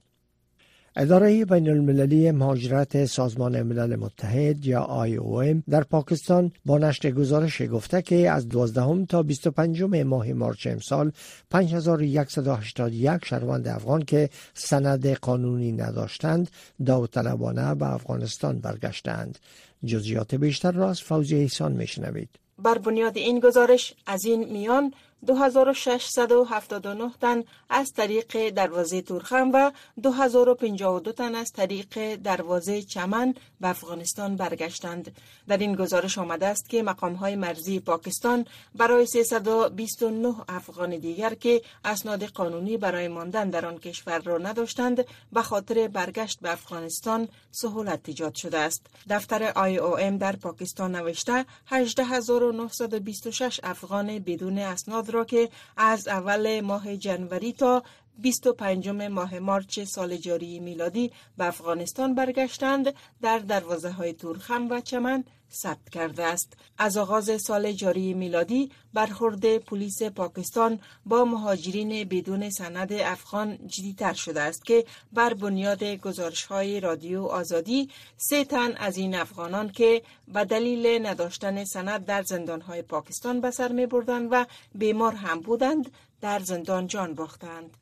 اداره بین المللی مهاجرت سازمان ملل متحد یا آی او ام در پاکستان با نشر گزارش گفته که از دوازدهم تا بیست و پنجم ماه مارچ امسال پنج هزار و صد و هشتاد و یک شهروند افغان که سند قانونی نداشتند داوطلبانه به افغانستان برگشتند. جزئیات بیشتر را از فوزی احسان میشنوید. بر بنیاد این گزارش از این میان دو هزار و ششصد و هفتاد و نه تن از طریق دروازه تورخم و دو هزار و پنجاه و دو تن از طریق دروازه چمن به افغانستان برگشتند. در این گزارش آمده است که مقام‌های مرزی پاکستان برای سیصد و بیست و نه افغان دیگر که اسناد قانونی برای ماندن در آن کشور را نداشتند به خاطر برگشت به افغانستان سهولت ایجاد شده است. دفتر آی او ام در پاکستان نوشته هجده هزار و نهصد و بیست و شش افغان بدون اسناد را که از اول ماه جنوری تا بیست و پنجم ماه مارچ سال جاری میلادی به افغانستان برگشتند در دروازه های تورخم و چمن ثبت کرده است. از آغاز سال جاری میلادی برخورد پلیس پاکستان با مهاجرین بدون سند افغان جدی‌تر شده است که بر بنیاد گزارش‌های رادیو آزادی سه تن از این افغانان که به دلیل نداشتن سند در زندان‌های پاکستان به سر می‌بردند و بیمار هم بودند در زندان جان باختند.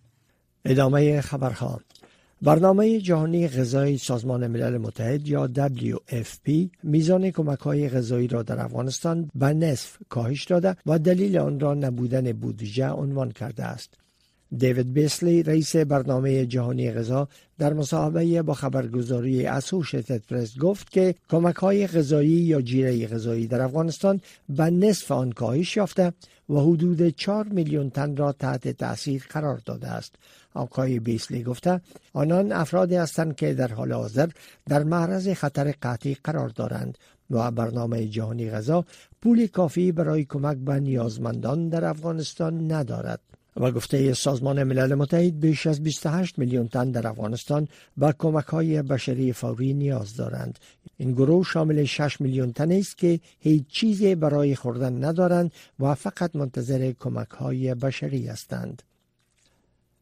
ادامه خبرها. برنامه جهانی غذایی سازمان ملل متحد یا دبلیو اف پی میزان کمک‌های غذایی را در افغانستان به نصف کاهش داده و دلیل آن را نبودن بودجه عنوان کرده است. دیوید بیسلی رئیس برنامه جهانی غذا در مصاحبه با خبرگزاری اسوشیتد پرس گفت که کمک‌های غذایی یا جیره غذایی در افغانستان به نصف آن کاهش یافته و حدود چهار میلیون تن را تحت تأثیر قرار داده است. آقای بیسلی گفته آنان افرادی هستند که در حال حاضر در معرض خطر قحطی قرار دارند و برنامه جهانی غذا پول کافی برای کمک به نیازمندان در افغانستان ندارد. و گفته سازمان ملل متحد بیش از بیست و هشت میلیون تن در افغانستان به کمک‌های بشری فوری نیاز دارند. این گروه شامل شش میلیون تن است که هیچ چیزی برای خوردن ندارند و فقط منتظر کمک‌های بشری هستند.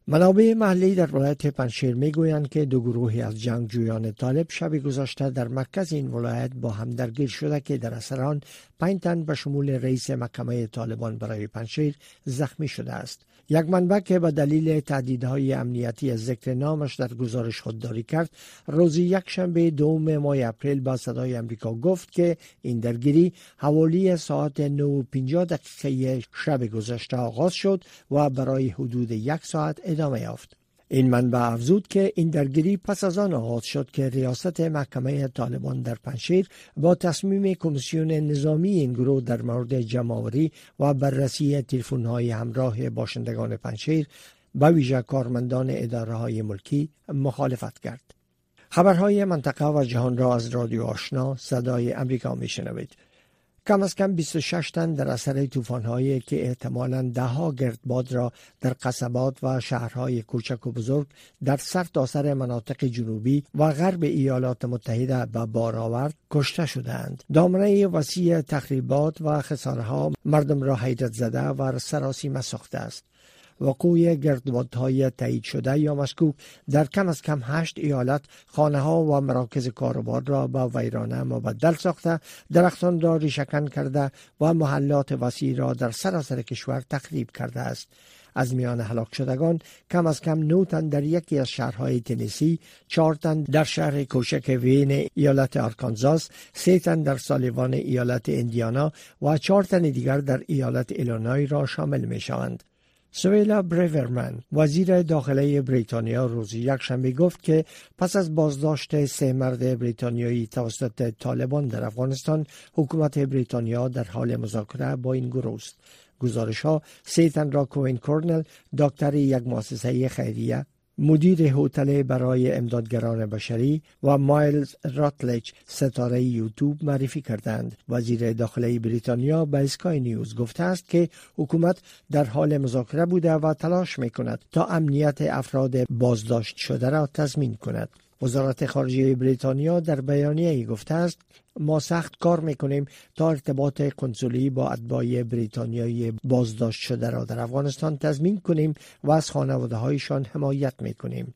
منابع محلی در ولایت پنجشیر میگویند که دو گروهی از جنگجویان طالب شب گذشته در مرکز این ولایت با هم درگیر شده که در اثر آن پنج تن به شمول رئیس محکمه طالبان برای پنجشیر زخمی شده است. یک منبع که به دلیل تهدیدهای امنیتی از ذکر نامش در گزارش خودداری کرد، روز یکشنبه دوم ماه اپریل با صدای آمریکا گفت که این درگیری حوالی ساعت نه و پنجاه دقیقه شب گذشته آغاز شد و برای حدود یک ساعت ادامه یافت. این منبع افزود که این درگیری پس از آن آغاز شد که ریاست محکمه طالبان در پنجشیر با تصمیم کمیسیون نظامی این گروه در مورد جمع‌آوری و بررسی تلفن‌های همراه باشندگان پنجشیر به ویژه کارمندان اداره‌های ملکی مخالفت کرد. خبرهای منطقه و جهان را از رادیو آشنا صدای امریکا میشنوید. کم از کم بیست و شش تن در اثر طوفان‌هایی که احتمالاً ده‌ها گردباد را در قصبات و شهرهای کوچک و بزرگ در سرتاسر مناطق جنوبی و غرب ایالات متحده به بار آورد کشته شدند. دامنه وسیع تخریبات و خساره‌ها مردم را حیرت زده و سراسیمه ساخته است. وقوع گردبادهای تایید شده یا مشکوک در کم از کم هشت ایالت خانه‌ها و مراکز کاروبار را به ویرانه مبدل ساخته، درختان را ریشه‌کن کرده و محلات وسیع را در سراسر کشور تخریب کرده است. از میان هلاک شدگان کم از کم نه تن در یکی از شهرهای تنسی، چهار تن در شهر کوچک وین ایالت آرکانزاس، سه تن در سالیوان ایالت ایندیانا و چهار تن دیگر در ایالت ایلینوی را شامل می شوند. سویلا بریورمن وزیر داخله بریتانیا روز یکشنبه گفت که پس از بازداشت سه مرد بریتانیایی توسط طالبان در افغانستان، حکومت بریتانیا در حال مذاکره با این گروه است. گزارش ها سه تن را کوین کورنل، دکتر یک مؤسسه خیریه، مدیر هتل برای امدادگران بشری و مایلز راتلج ستاره یوتیوب معرفی کردند. وزیر داخله بریتانیا به اسکای نیوز گفته است که حکومت در حال مذاکره بوده و تلاش میکند تا امنیت افراد بازداشت شده را تضمین کند. وزارت خارجه بریتانیا در بیانیه‌ای گفته است ما سخت کار میکنیم تا ارتباط کنسولی با اتباع بریتانیایی بازداشت شده را در افغانستان تضمین کنیم و از خانواده هایشان حمایت میکنیم.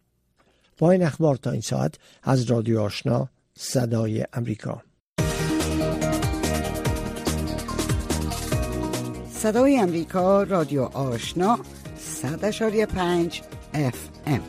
با این اخبار تا این ساعت از رادیو آشنا صدای امریکا. صدای امریکا، رادیو آشنا صد اشاری پنج اف ام.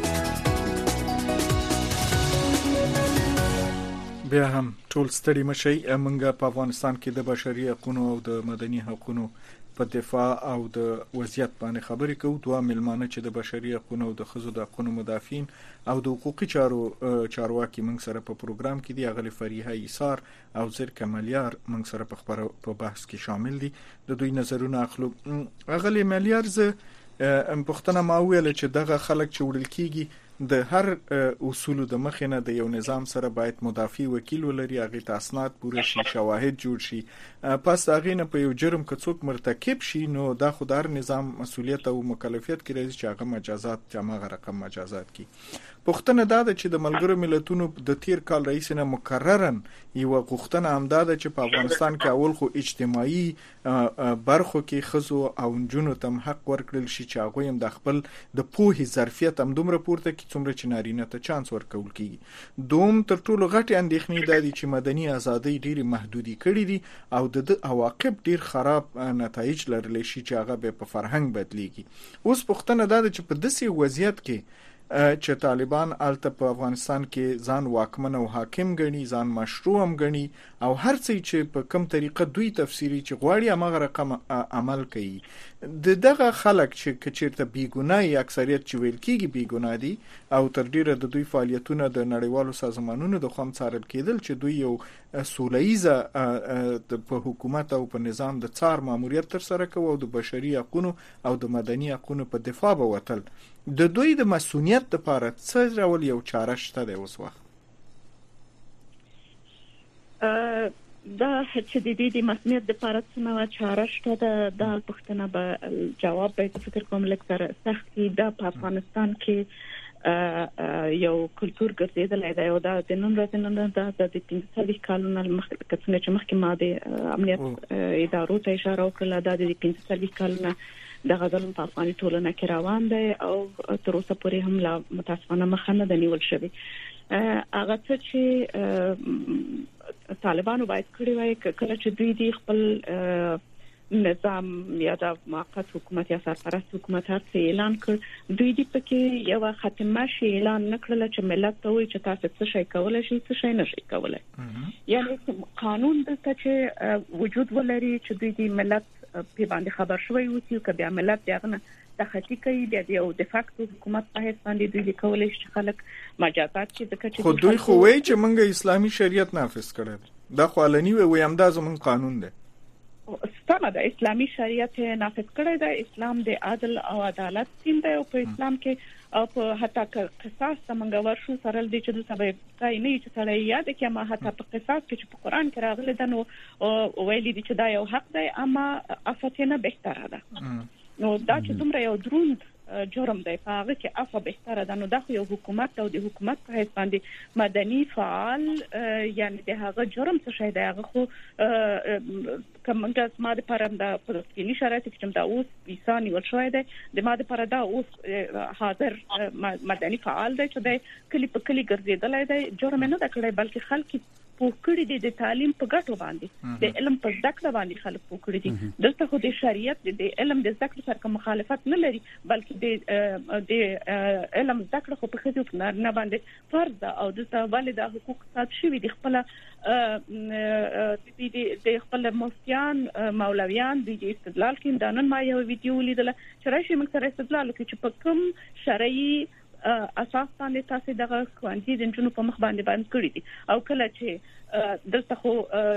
بیا هم ټول ستړي مشي. موږ په افغانستان کې د بشري حقوقو او د مدني حقوقو په دفاع او د وضعیت باندې خبرې کوو. دوه ملمانه چې د بشري حقوقو او د ښځو د حقوقو مدافعین او د حقوقي چارو چارواکي موږ سره په پروګرام کې دي. اغلی فریحه ایثار او زر کمالیار موږ سره په خبرو په بحث کې شامل دي. د دوی نظرونه اخلو. اغلی مالیار ز پښتنه ما ویل چې دغه خلک چې وړل کیږي د هر اصول د مخینه د یو نظام سره باید مدافع وکیل ولري، هغه ته اسناد پوره شي، شواهد جوړ شي. پس هغه نه په یو جرم که څوک مرتکب شي نو دا خو د هر نظام مسولیت او مکلفیت کې راځي چې هغه مجازات جامه رقم مجازات کی. پښتنه دا ده چې د ملګرو ملتونو د تیر کال رئیس نه مکررن یو غوښتنه هم دا ده چې په افغانستان کې اول خو اجتماعي برخو کې خزو او جنونو تم حق ورکړل شي چې هغه هم د خپل د پوهې ظرفیت هم دومره پورته کی څومره چې نارینه ته چانس ورکول کیږي. دوم تر ټولو غټي اندېښنې ده چې مدني ازادي ډېری محدودي کړې دي او د عواقب ډېر خراب نتایج لرلی شي چې هغه به په فرهنګ بدلیږي. اوس پښتنه دا ده چې په داسې وضعیت کې چې طالبان الته په افغانستان کې ځان واکمن او حاکم ګڼي، ځان مشروع هم ګڼي او هر څه چې په کوم طریقه دوی تفسیری چې غواړي هغه رقم عمل کوي. د دغه خلک چې کچیرته بیګناي اکثریت چې ویل کیږي بیګنا دي او تر ډیره د دوی فعالیتونه د نړیوالو سازمانونو د خام څارل کېدل چې دوی یو سولهیزه په حکومت او په نظام د څار ماموریت تر سره کوي او د بشري حقوقو او د مدني حقوقو په دفاع به وتل. د دوی د مسؤلیت لپاره څه ډول یو چاره شته د اوس وخت؟ دا چې د دې د مسؤلیت لپاره څه نوې چاره شته د د پښتنه به جواب به فکر کوم لکه سخت د په افغانستان کې یو کلچر ګرځیدل دی او دا د نن ورځې نن د پنځه څلوېښت کالونو مخکې چې مخکې ما د امنیت ادارو ته اشاره وکړه. دا د پنځه څلوېښت کالونو د غزل په افغاني ټولنه کې روان دی او تر اوسه پورې هم لا متاسفانه مخه نه نیول شوی. هغه څه چې طالبانو باید کړی وای کله چې دوی دی خپل نظام یا د موقت حکومت یا سرپرست حکومت هڅه اعلان کړ، دوی دی پکې یو ختمه شي اعلان نکړل چې ملت ته وایي چې تاسو څه شي کولای شئ څه شي نشئ کولای. یعنی قانون دلته چې وجود ولري چې دوی دی ملت په باندې خبر شوی اوسي او کبه ملت دغه تخطی کوي د یو د فاکتو حکومت په هیڅ باندې دوی کولای شي خلک مجازات کې د کچې خو دوی خو وایي چې موږ اسلامي شریعت نافذ کړل، دا خو علني وي هم دا زموږ قانون دی. ستاسو د اسلامي شریعت نافذ کړی دی، اسلام د عدل او عدالت دین دی او په اسلام کې او په حتی قصاص څنګه ورشو سره د چې د سبب ځای نه چې سره یاد کې ما حتی په قصاص کې چې په قران کې راغلی دی نو ویلي دي چې دا یو حق دی اما افتنه بهتره ده. نو دا چې دومره یو دروند جرم دی په هغه کې افا بهتره ده. نو دا خو یو حکومت او د حکومت په هیڅ باندې مدني فعال یعنی د هغه جرم څه شي دی هغه خو کومه ما د پرم د فلسطینی شرایط کې چې دا اوس ویسانی ورشوي دی د ما د پر دا اوس حاضر مدني فعال دی چې د کلی په کلی ګرځیدل دی، جرم نه دا کړی بلکې خلک پوکړی دي د تعلیم په ګټو باندې د علم په ذکر باندې خلک پوکړی دي. دلته خو د شریعت د علم د ذکر سره مخالفت نه لري بلکې د د علم ذکر خو په خځو نه باندې فرض ده او دلته والده حقوق ثابت شوی دي. خپل د خپل مفتیان مولویان د استدلال کې دا نن ما یو ویډیو لیدل چې راشي موږ سره استدلال کوي چې په کوم شرعي اساس باندې تاسو دغه کوانتي د جنونو په مخ باندې باندې کړی دي او کله چې دلته خو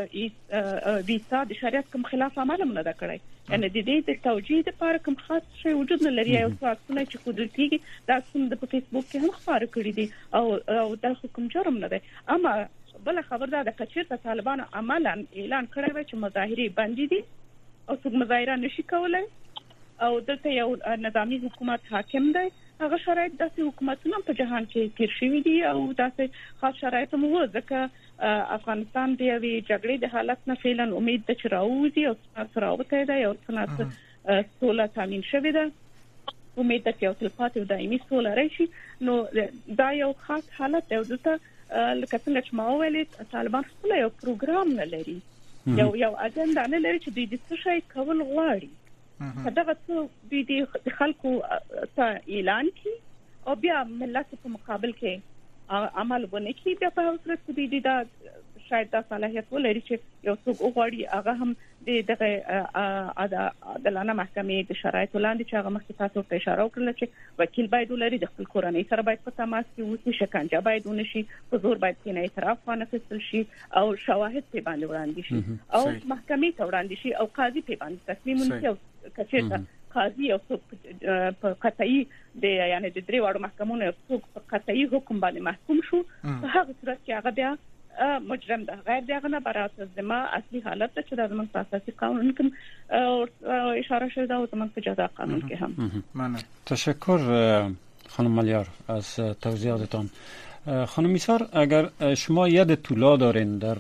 ویسا د شریعت کوم خلاف عمل نه دا کړی یعنی د دې د توجیه لپاره کوم خاص شی وجود نه لري او څه څه چې قدرتي دا څنګه د فیسبوک کې هم خبره کړی دي او او د حکم جرم نه دی. اما بل خبر دا د کچېرته طالبانو عملاً اعلان کړی و چې مظاهره باندې دي او څوک مظاهره نشي کولای او دلته یو نظامی حکومت حاکم دی. هغه شرایط داسې حکومتونه په جهان کې تیر شوي دي او داسې خاص شرایط مو ځکه افغانستان د یوې جګړې د حالت نه فعلا امید د چراوزي او سراوته دی او څنګه سوله تامین شوې ده، امید د یو تلپاتې او دایمي سوله راشي. نو دا یو خاص حالت دی او دلته لکه څنګه چې ما ویل طالبان خپل یو پروګرام نه لري، یو یو اجنډا نه لري چې دوی د څه شي کول غواړي. دغه څه د خلکو ته اعلان کی او بیا ملت په مقابل کې عمل ونه کی بیا په صورت کې دا شاید دا صلاحیت ولري چې یو څوک وغواړي هغه هم د دغه عدالانه محکمې د شرایطو لاندې چې هغه مخکې تاسو ته اشاره وکړه چې وکیل باید ولري، د خپل کورنۍ سره باید په تماس کې اوسي، شکنجه باید ونشي، حضور باید کې نه اعتراف وانخیستل شي او شواهد په باندې وړاندې شي او محکمې ته وړاندې شي او قاضي په باندې تصمیم ونیسي او کچېرته قاضي او څوک په قطعي د یعنی د درې واړو محکمونو څوک په قطعي حکم باندې محکوم شو په هغه صورت کې هغه بیا مجرم ده. غیر دغه نه برات زما اصلي حالت چې د زموږ اساسي قانون کوم اشاره شده او زموږ په جزا قانون کې هم. تشکر خانم ملیار از توضیحاتتان. خانم میسار اگر شما ید طولا دارین در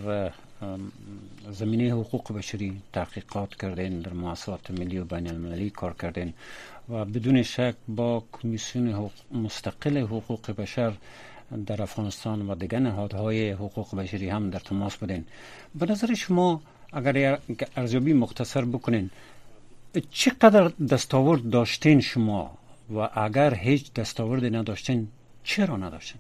زمینه حقوق بشری تحقیقات کردین، در مؤسسات ملی و بین المللی کار کردین و بدون شک با کمیسیون مستقل حقوق بشر در افغانستان و دیگر نهادهای حقوق بشری هم در تماس بودین. به نظر شما اگر ارزیابی مختصر بکنین چقدر دستاورد داشتین شما و اگر هیچ دستاوردی نداشتین چرا نداشتین؟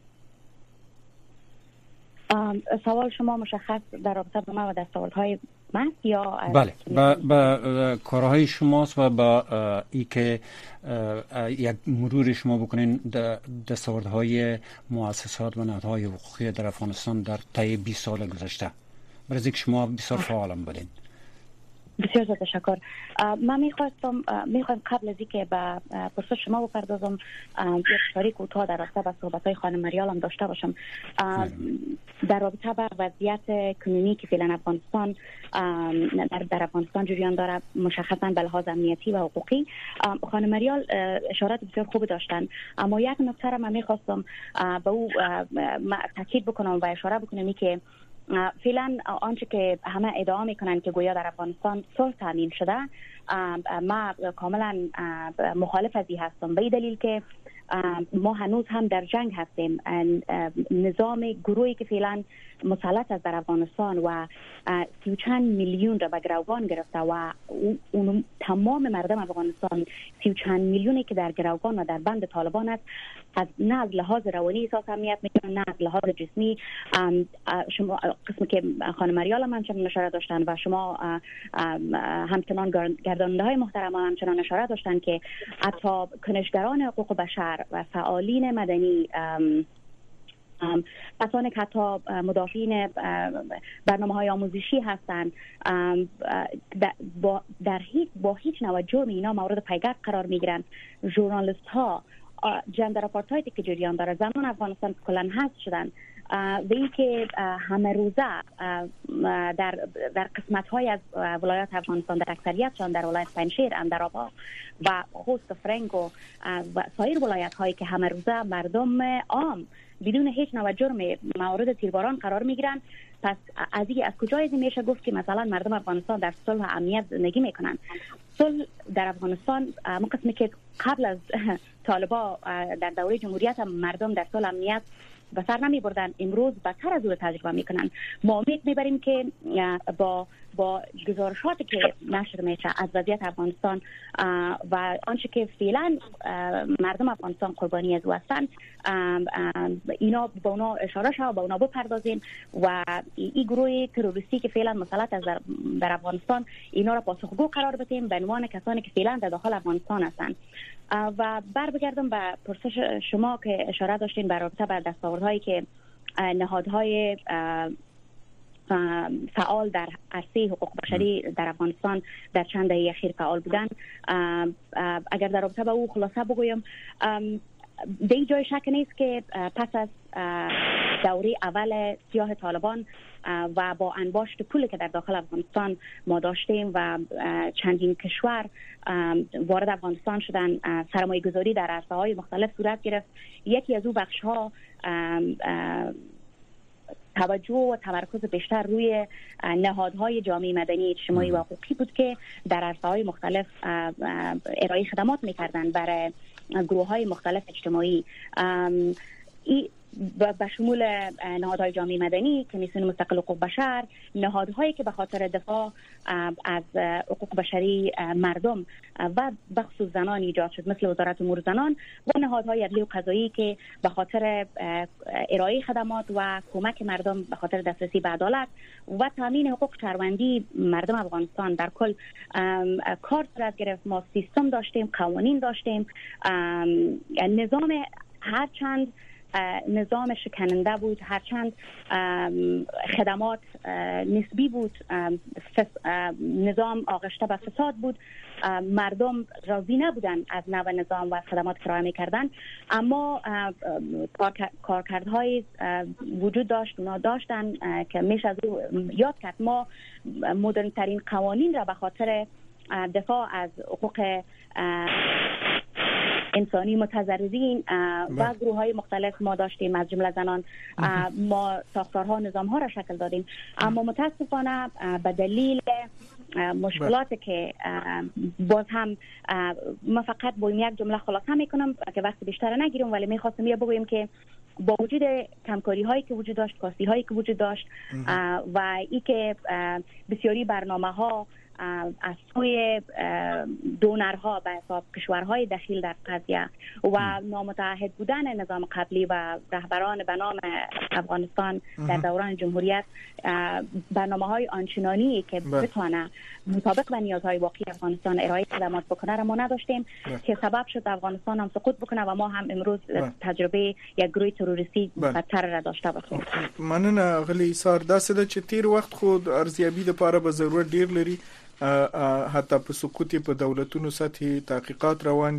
سوال شما مشخص در رابطه با ما و دستاوردهای من یا بله با, با کارهای شماست و با ای که یک مرور شما بکنین دستاوردهای مؤسسات و نهادهای حقوقی در افغانستان در طی بیست سال گذشته، برای اینکه شما بسیار فعالم بودین. بسیار زیاد تشکر. من میخواستم میخوام قبل از اینکه به پرسش شما بپردازم یک اشاره کوتاه در رابطه با صحبت‌های خانم مریال هم داشته باشم. در رابطه با وضعیت کنونی که فعلا افغانستان در در افغانستان جریان داره مشخصا به لحاظ امنیتی و حقوقی خانم مریال اشارات بسیار خوب داشتن، اما یک نکته را من میخواستم به او تاکید بکنم و اشاره بکنم که فعلا آنچه که همه ادعا میکنن که گویا در افغانستان صلح تامین شده، ما کاملا مخالف از این هستم، به دلیل که ما هنوز هم در جنگ هستیم. نظام گروهی که فعلا مسلط است در افغانستان و سی و چند میلیون را به گروگان گرفته و اون تمام مردم افغانستان سی و چند میلیونی که در گروگان و در بند طالبان است، از نه از لحاظ روانی احساس امنیت میکنن، نه از لحاظ جسمی. شما قسمی که خانم مریال هم همچنان اشاره داشتن و شما همچنان گرداننده های محترم هم همچنان اشاره داشتن که حتی کنشگران حقوق بشر و فعالین مدنی، کسانی که حتی مدافعین برنامه های آموزشی هستند، در هیچ با هیچ نوع جرم اینا مورد پیگرد قرار میگیرن. ژورنالیست ها، جندر آپارتایدی که جریان داره، زنان افغانستان کلا حذف شدن و اینکه همه روزه در در قسمت های از ولایات افغانستان، در اکثریتشان در ولایت پنجشیر، اندرآباد و خوست و فرنگ و سایر ولایت هایی که همه روزه مردم عام بدون هیچ نوع جرم مورد تیرباران قرار میگیرن. پس از این از کجا از میشه گفت که مثلا مردم افغانستان در صلح و امنیت زندگی میکنن؟ صلح در افغانستان، ما قسمی که قبل از طالبا در دوره جمهوریت مردم در صلح امنیت به سر نمی بردن، امروز بدتر از او تجربه میکنن. ما امید میبریم که با با گزارشاتی که نشر میشه از وضعیت افغانستان و آنچه که فعلا مردم افغانستان قربانی از او هستند، اینا با اونا اشاره شد، با اونا بپردازیم و این گروه تروریستی که فعلا مسلط است در افغانستان، اینا را پاسخگو قرار بدیم به عنوان کسانی که فعلا در داخل افغانستان هستند. و بر بگردم به پرسش شما که اشاره داشتین بر رابطه با دستاوردهایی که نهادهای فعال در عرصه حقوق بشری در افغانستان در چند دهه اخیر فعال بودن، اگر در رابطه با او خلاصه بگویم، دیگه جای شک نیست که پس از دوره اول سیاه طالبان و با انباشت پولی که در داخل افغانستان ما داشتیم و چندین کشور وارد افغانستان شدن، سرمایه گذاری در عرصه های مختلف صورت گرفت. یکی از او بخش ها توجه و تمرکز بیشتر روی نهادهای جامعه مدنی اجتماعی و حقوقی بود که در عرصه‌های مختلف ارائه خدمات می‌کردند برای گروه‌های مختلف اجتماعی، به شمول نهادهای جامعه مدنی، کمیسیون مستقل حقوق بشر، نهادهایی که به خاطر دفاع از حقوق بشری مردم و بخصوص زنان ایجاد شد، مثل وزارت امور زنان، و نهادهای عدلی و قضایی که به خاطر ارائه خدمات و کمک مردم به خاطر دسترسی به عدالت و تامین حقوق شهروندی مردم افغانستان در کل کار صورت گرفت. ما سیستم داشتیم، قوانین داشتیم، نظام هرچند نظام شکننده بود، هرچند خدمات نسبی بود، نظام آغشته به فساد بود، مردم راضی نبودن از نوع نظام و خدمات که ارائه می‌کردن، اما کارکردهای وجود داشت، اونا داشتن که میشه از او یاد کرد. ما مدرن ترین قوانین را به خاطر دفاع از حقوق انسانی متضررین و گروه های مختلف ما داشتیم، از جمله زنان. ما ساختارها نظامها را شکل دادیم، اما متاسفانه به دلیل مشکلاتی که باز هم ما فقط با یک جمله خلاصه میکنم که وقت بیشتر نگیرم، ولی میخواستم یه بگویم که با وجود کمکاری هایی که وجود داشت، کاستی هایی که وجود داشت و ای که بسیاری برنامه ها از سوی دونرها به حساب کشورهای دخیل در قضیه و نامتعهد بودن نظام قبلی و رهبران به نام افغانستان در دوران جمهوریت، برنامه های آنچنانی که بتونه مطابق به نیازهای واقعی افغانستان ارائه خدمات بکنه را ما نداشتیم که سبب شد افغانستان هم سقوط بکنه و ما هم امروز تجربه یک گروه تروریستی بدتر را داشته باشیم. مننه غلی ایثار. داسې ده چې تیر وخت خو ارزیابي لپاره به ضرورت ډیر لري، حتی په سقوط په دولتونو سطحي تحقیقات روان دي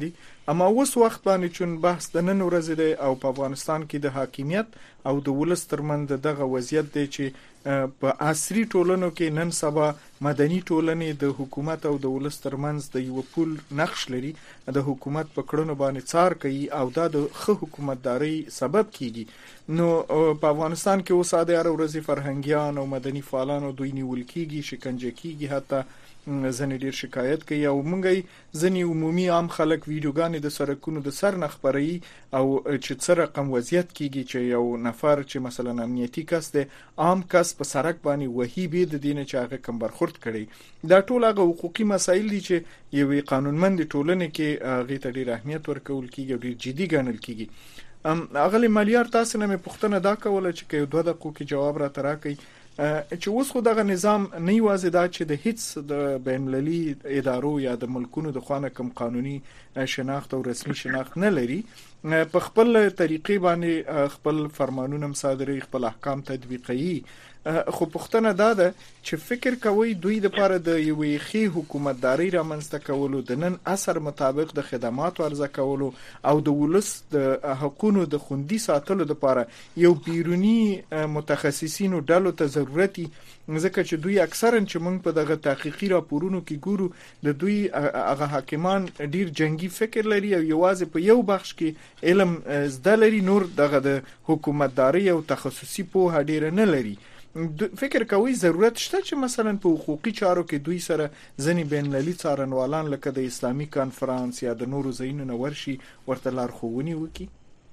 اما اوس وخت باندې چون بحث د نن ورځې دی او په افغانستان کې د حاکمیت او د ولس ترمنځ دغه وضعیت دی چې په عصري ټولنو کې نن سبا مدني ټولنې د حکومت او د ولس ترمنځ د یو پول نقش لري، د حکومت په کړنو باندې څار کوي او دا د ښه حکومتداري سبب کیږي. نو په افغانستان کې اوس د هر ورځې فرهنګیان او مدني فعالانو دوی نیول کیږي، شکنجه کیږي، حتی ځنې ډیر شکایت کوي او مونږ ځنې عمومي عام خلک ویډیوګانې د سرکونو د سر نه خبري او چې څه رقم وضعیت کیږي چې یو نفر چې مثلا امنیتي کس دی عام کس په سرک باندې وਹੀ به د دینه چې هغه کم برخورد کړي. دا ټول هغه حقوقي مسایل دي چې یوې قانونمند ټولنې کې هغه ته ډیر اهمیت ورکول کیږي او ډیر جدي ګڼل کیږي. ام اغلی مالیار تاسو نه مې پوښتنه دا کوله چې کې دوه دقیقو کې جواب را تراکې چې اوس خو دغه نظام نه یوازې دا چې د هیڅ د بین المللي ادارو یا د ملکونو د خوانه کم قانوني شناخت او رسمي شناخت نه لري، په خپل طریقې باندې خپل فرمانونه صادري، خپل احکام تطبیقي. خو پښتنه دا ده چې فکر کوي دوی د لپاره د یوې ښې حکومتداري رامنځته کولو، د نن عصر مطابق د خدماتو عرضه کولو او د ولس د حقوقو د خوندي ساتلو لپاره یو بیرونی متخصصینو ډلو ته ضرورتي، ځکه چې دوی اکثرا چې موږ په دغه تحقیقي راپورونو کې ګورو د دوی هغه حاکمان ډیر جنگي فکر لري او یوازې په یو بخش کې علم زده لري، نور دغه د حکومتداري او تخصصي پوهه ډیر نه لري. فکر کوي ضرورت شته چې مثلا په حقوقي چارو کې دوی سره ځنې بین المللي څارنوالان لکه د اسلامي کانفرنس یا د نورو ځایونو نه ورشي ورته لارښوونې وکړي؟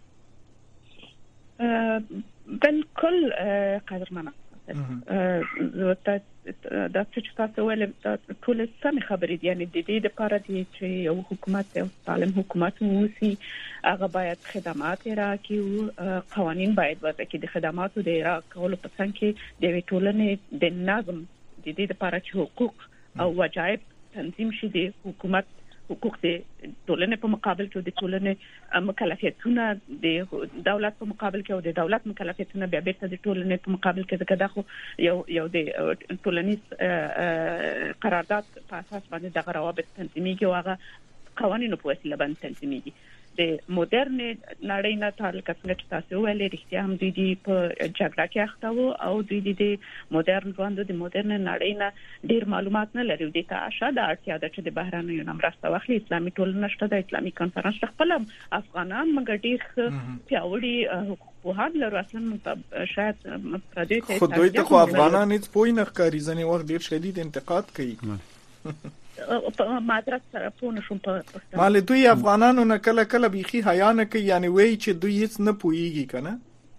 بالکل قدرمنه دا چې تاسو ول دا ټول سم خبرې دي، یعنی د دې لپاره چې یو حکومت او سالم حکومت موسی هغه باید خدمات راکړي، قوانين باید وضع کړي، د خدماتو د راکولو په څنګ کې د ټولنې د نظم د دې لپاره چې حقوق او واجب تنظیم شي، د حکومت حقوق د ټولنې په مقابل کې د ټولنې مکلفیتونه د دولت په مقابل کې او د دولت مکلفیتونه بیا بیرته د ټولنې په مقابل کې ځکه دا خو یو یو د ټولنیز قرارداد په اساس باندې د روابط تنظیمېږي او هغه قوانینو په وسیله باندې تنظیمېږي. د مدرن نړۍ نه تعلق څنګه چې تاسو ویلې رښتیا هم دوی دی په جګړه کې اخته وو او دوی دی د مدرن ژوند د مدرن نړۍ نه ډیر معلومات نه لري. د تاسو د اړتیا د چې د بهرانه یو نمرسته واخلي، اسلامي ټولنه شته، د اسلامي کانفرنس خپل افغانان مګر ډیر پیاوړي حقوق پوهان لرو، اصلا شاید پردوی ته خو دوی ته افغانان هیڅ پوی نه ښکاري، ځنې وخت ډیر شدید انتقاد کوي. په مادرات سره په نشم په مال دوی افغانانو نه کله کله بيخي حیا نه کوي، یعنی وایي چې دوی هیڅ نه پويږي کنه.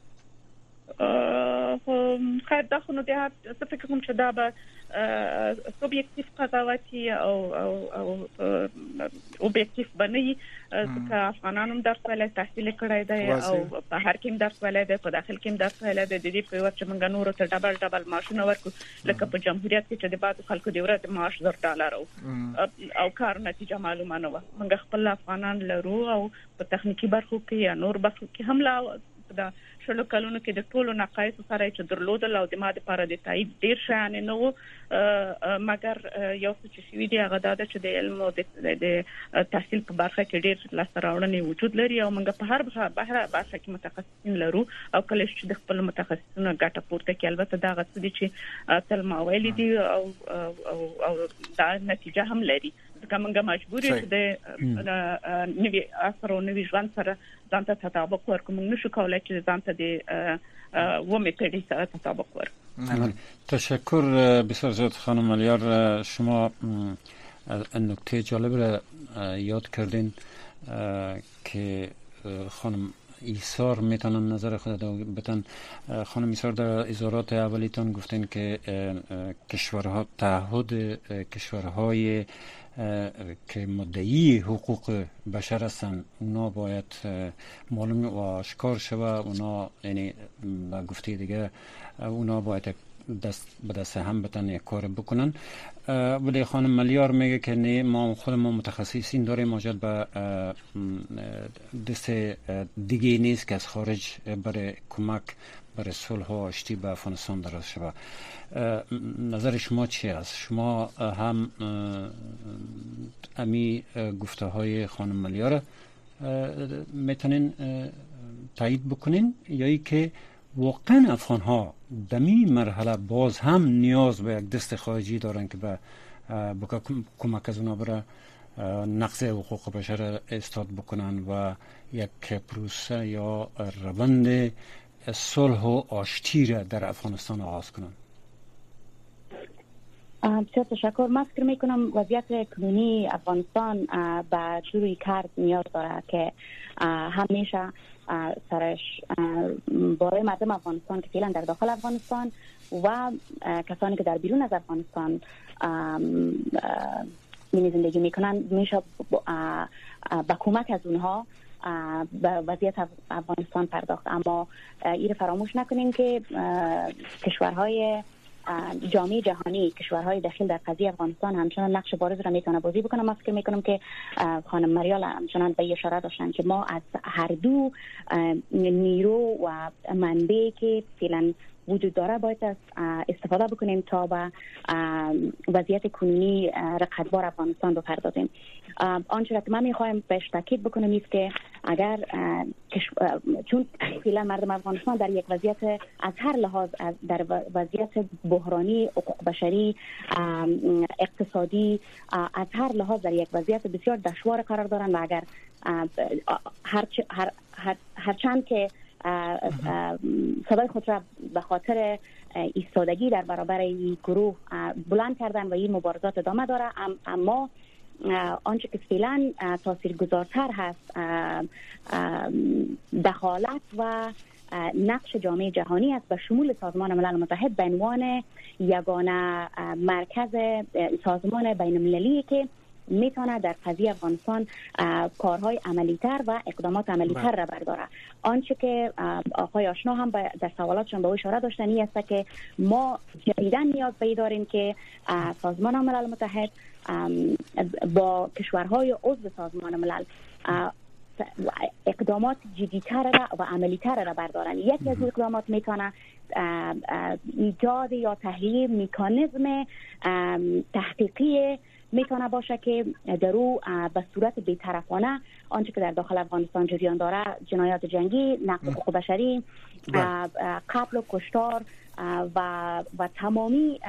ا خیر دا خو نو د څه فکر کوم چې دا به سوبجکټیو قضاوتي او او او اوبجکټیو بنئ، ځکه افغانانو درس ولې تحصیل کړی دی او په هر کې درس ولې دی، په داخل کې درس ولې دی، د دې په وخت چې موږ نور ته ډبل ډبل معاشونه ورکو، لکه په جمهوریت کې چې د بعض خلکو د ورځې معاش زر ډالر او کار نتیجه معلومه نه و. موږ خپل افغانان لرو او په تخنیکی برخو کې یا نور برخو کې هم لا دا شلو کلونو کې د ټولو نقایص سره چې درلودل او د ماده لپاره د تایید ډیر شان نه وو، مګر یو څه چې شوی دی هغه دا چې د علم او د تحصیل په برخه کې ډیر لاسته راوړنې وجود لري او موږ په هر بهر برخه کې متخصصین لرو او کله چې د خپل متخصصینو ګټه پورته کوي. البته دا غوښتل دي چې تل ما ویلي دي او او او دا نتیجه هم لري، ځکه موږ مجبور یو چې د نوي اثر او نوي ژوند سره ځان ته تطابق ورکړو. موږ نشو کولای چې ځان ته د ومه پیډی سره تطابق ورکړو. تشکر بسیار زیاد خانم مالیار، شما نکته جالب را یاد کردین که خانم ایثار میتونن نظر خود بتن. خانم ایثار در اظهارات اولیتان گفتین که کشورها تعهد کشورهای که مدعی حقوق بشر هستن اونا باید معلوم و آشکار شود، اونا یعنی به گفته دیگه اونا باید دست به دست هم بتن یک کار بکنن. ولی خانم ملیار میگه که نه، ما خود ما متخصصین داریم، ماجد به دست دیگه نیست که از خارج برای کمک برای صلح و آشتی به افغانستان دراز شود. نظر شما چی است؟ شما هم امی گفته های خانم ملیار میتونین تایید بکنین، یا ای که واقعا افغان ها دمی مرحله باز هم نیاز به یک دست خارجی دارن که به کمک از اونا برای نقض حقوق بشر استاد بکنن و یک پروسه یا روند صلح و آشتی را در افغانستان آغاز کنن؟ بسیار تشکر. من فکر میکنم وضعیت کنونی افغانستان به شروع کار نیاز داره که همیشه سرش برای مردم افغانستان که فعلا در داخل افغانستان و کسانی که در بیرون از افغانستان می زندگی میکنن میشه با کمک از اونها به وضعیت افغانستان پرداخت. اما این فراموش نکنیم که کشورهای جامعه جهانی، کشورهای داخل در قضیه افغانستان همچنان نقش بارز را میتونه بازی بکنه. من فکر میکنم که خانم مریال همچنان به اشاره داشتن که ما از هر دو نیرو و منبعی که فعلا وجود داره باید استفاده بکنیم تا به وضعیت کنونی رقتبار افغانستان بپردازیم. آنچه که من میخوایم بهش تاکید بکنم است که اگر چون فعلا مردم افغانستان در یک وضعیت از هر لحاظ، در وضعیت بحرانی، حقوق بشری، اقتصادی، از هر لحاظ در یک وضعیت بسیار دشوار قرار دارن و اگر هر هر هر هرچند که صدای خود را به خاطر ایستادگی در برابر این گروه بلند کردن و این مبارزات ادامه داره، اما آنچه که فعلا تاثیرگذارتر هست دخالت و نقش جامعه جهانی است، به شمول سازمان ملل متحد به عنوان یگانه مرکز سازمان بین المللی که میتونه در قضیه افغانستان کارهای عملی‌تر و اقدامات عملی‌تر را برداره. آنچه که آقای آشنا هم در سوالاتشون به او اشاره داشتن این است که ما جدیداً نیاز به داریم که سازمان ملل متحد با کشورهای عضو سازمان ملل اقدامات جدی‌تر و عملی‌تر را بردارن. یکی از اقدامات میتونه ایجاد یا تهیه مکانیزم تحقیقی میتونه باشه که در او به صورت بی‌طرفانه آنچه که در داخل افغانستان جریان داره، جنایات جنگی، نقض حقوق بشری، قتل و کشتار و و تمامی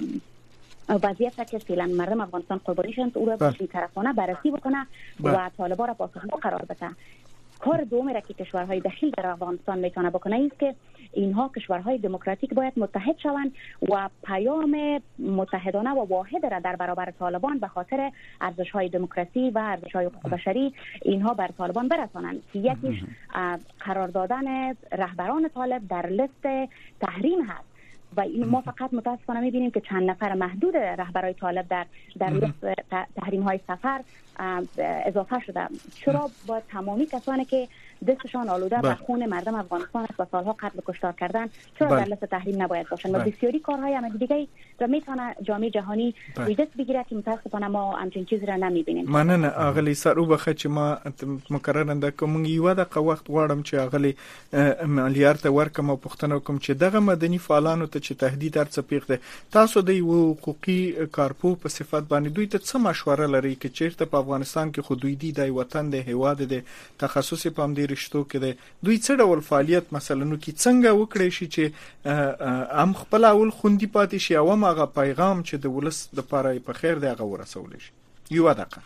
وضعیت که فعلا مردم افغانستان قربانیشن او را بی‌طرفانه بررسی بکنه و طالبان را پاسخگو قرار بده. کار دومی را که کشورهای داخل در افغانستان میتونه بکنه است که اینها کشورهای دموکراتیک باید متحد شوند و پیام متحدانه و واحد را در برابر طالبان به خاطر ارزش‌های دموکراسی و ارزش‌های حقوق بشری اینها بر طالبان برسانند. یکیش قرار دادن رهبران طالب در لیست تحریم هست و این ما فقط متاسفانه می‌بینیم که چند نفر محدود رهبرای طالب در در لیست تحریم‌های سفر اضافه شده. چرا با تمامی کسانی که دستشان آلوده به خون مردم افغانستان است و سالها قتل و کشتار کردن چرا در لیست تحریم نباید باشن؟ و بسیاری کارهای عملی دیگه و میتونه جامعه جهانی روی دست بگیره که متاسفانه ما همچین چیزی را نمیبینیم. مننه اغلی سرو بخه چې ما مکرر انده کوم یو دغه وخت غواړم چې اغلی ملیار ته ورکم او پښتنه کوم چې دغه مدني فعالانو ته چې تهدید تر څپیغ ده تاسو د یو حقوقي کارپو په صفت باندې دوی ته څه مشوره لري چې چیرته په افغانستان کې خو دوی دی د وطن د هیواد د تخصصي پام دی رشتو کې ده دوی څه ډول فعالیت مثلا نو کې څنګه وکړي شي چې ام خپل اول خوندي پاتې شي او هغه پیغام چې د ولس د پاره په خیر دی هغه ورسول شي. یو دقیقه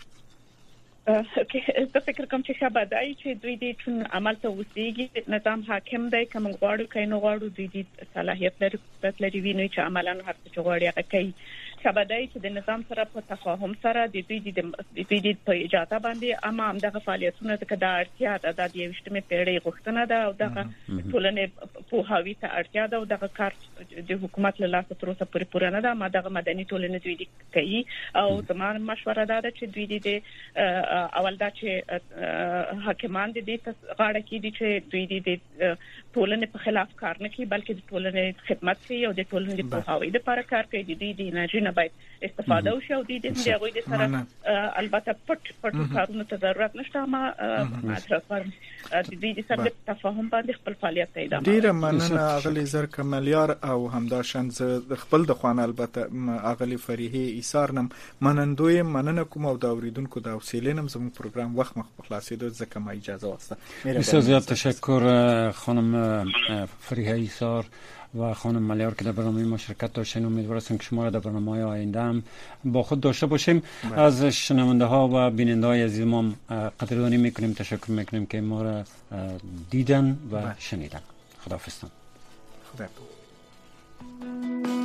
زه فکر کوم چې شابهدای چې دوی دې چون عمل ته وسیږي نظام حاکم دی کوم غواړو کینو غواړو دوی دې صلاحیت لري قدرت لري ویني چې عملاً هر څه غواړي هغه کوي. شبدای چې د نظام سره په تفاهم سره د دوی د دوی د په اجازه باندې اما هم دغه فعالیتونه د اړتیا ده د یوشتمه پیړۍ غوښتنه ده او دغه ټولنې په هاوی ته اړتیا ده او دغه کار د حکومت له لاسه تر اوسه پورې پوره نه ده ما دغه مدني ټولنې دوی د کوي او زموږ مشوره ده چې دوی د اول دا چې حاکمان د دې غاړه کې دي چې دوی د ټولنې په خلاف کار نه کوي بلکې د ټولنې خدمت کوي او د ټولنې په هاوی د لپاره کار کوي د دې د انرژي نه باید استفاده وشي او د دې د هغوی سره البته پټ پټ کارونه ته ضرورت نشته ما ماته د دې سره تفاهم باندې خپل فعالیت پیدا ډیره مننه اغلی زر کمالیار او همدا شان ز خپل د خوان البته اغلی فریحي ایثارنم منندوی مننه کوم او د اوریدونکو د حوصله‌نم زموږ پروګرام وخت مخ په خلاصېدو ځکه ما اجازه واسطه بسیار زیاد تشکر خانم فریحی ایثار و خانم ملیار که در برنامه ما شرکت داشتین. امیدوار هستم که شما را در برنامه‌های آینده هم با خود داشته باشیم. از شنونده ها و بیننده های عزیز ما قدردانی میکنیم، تشکر میکنیم که ما را دیدن و شنیدن. خداحافظ. خدا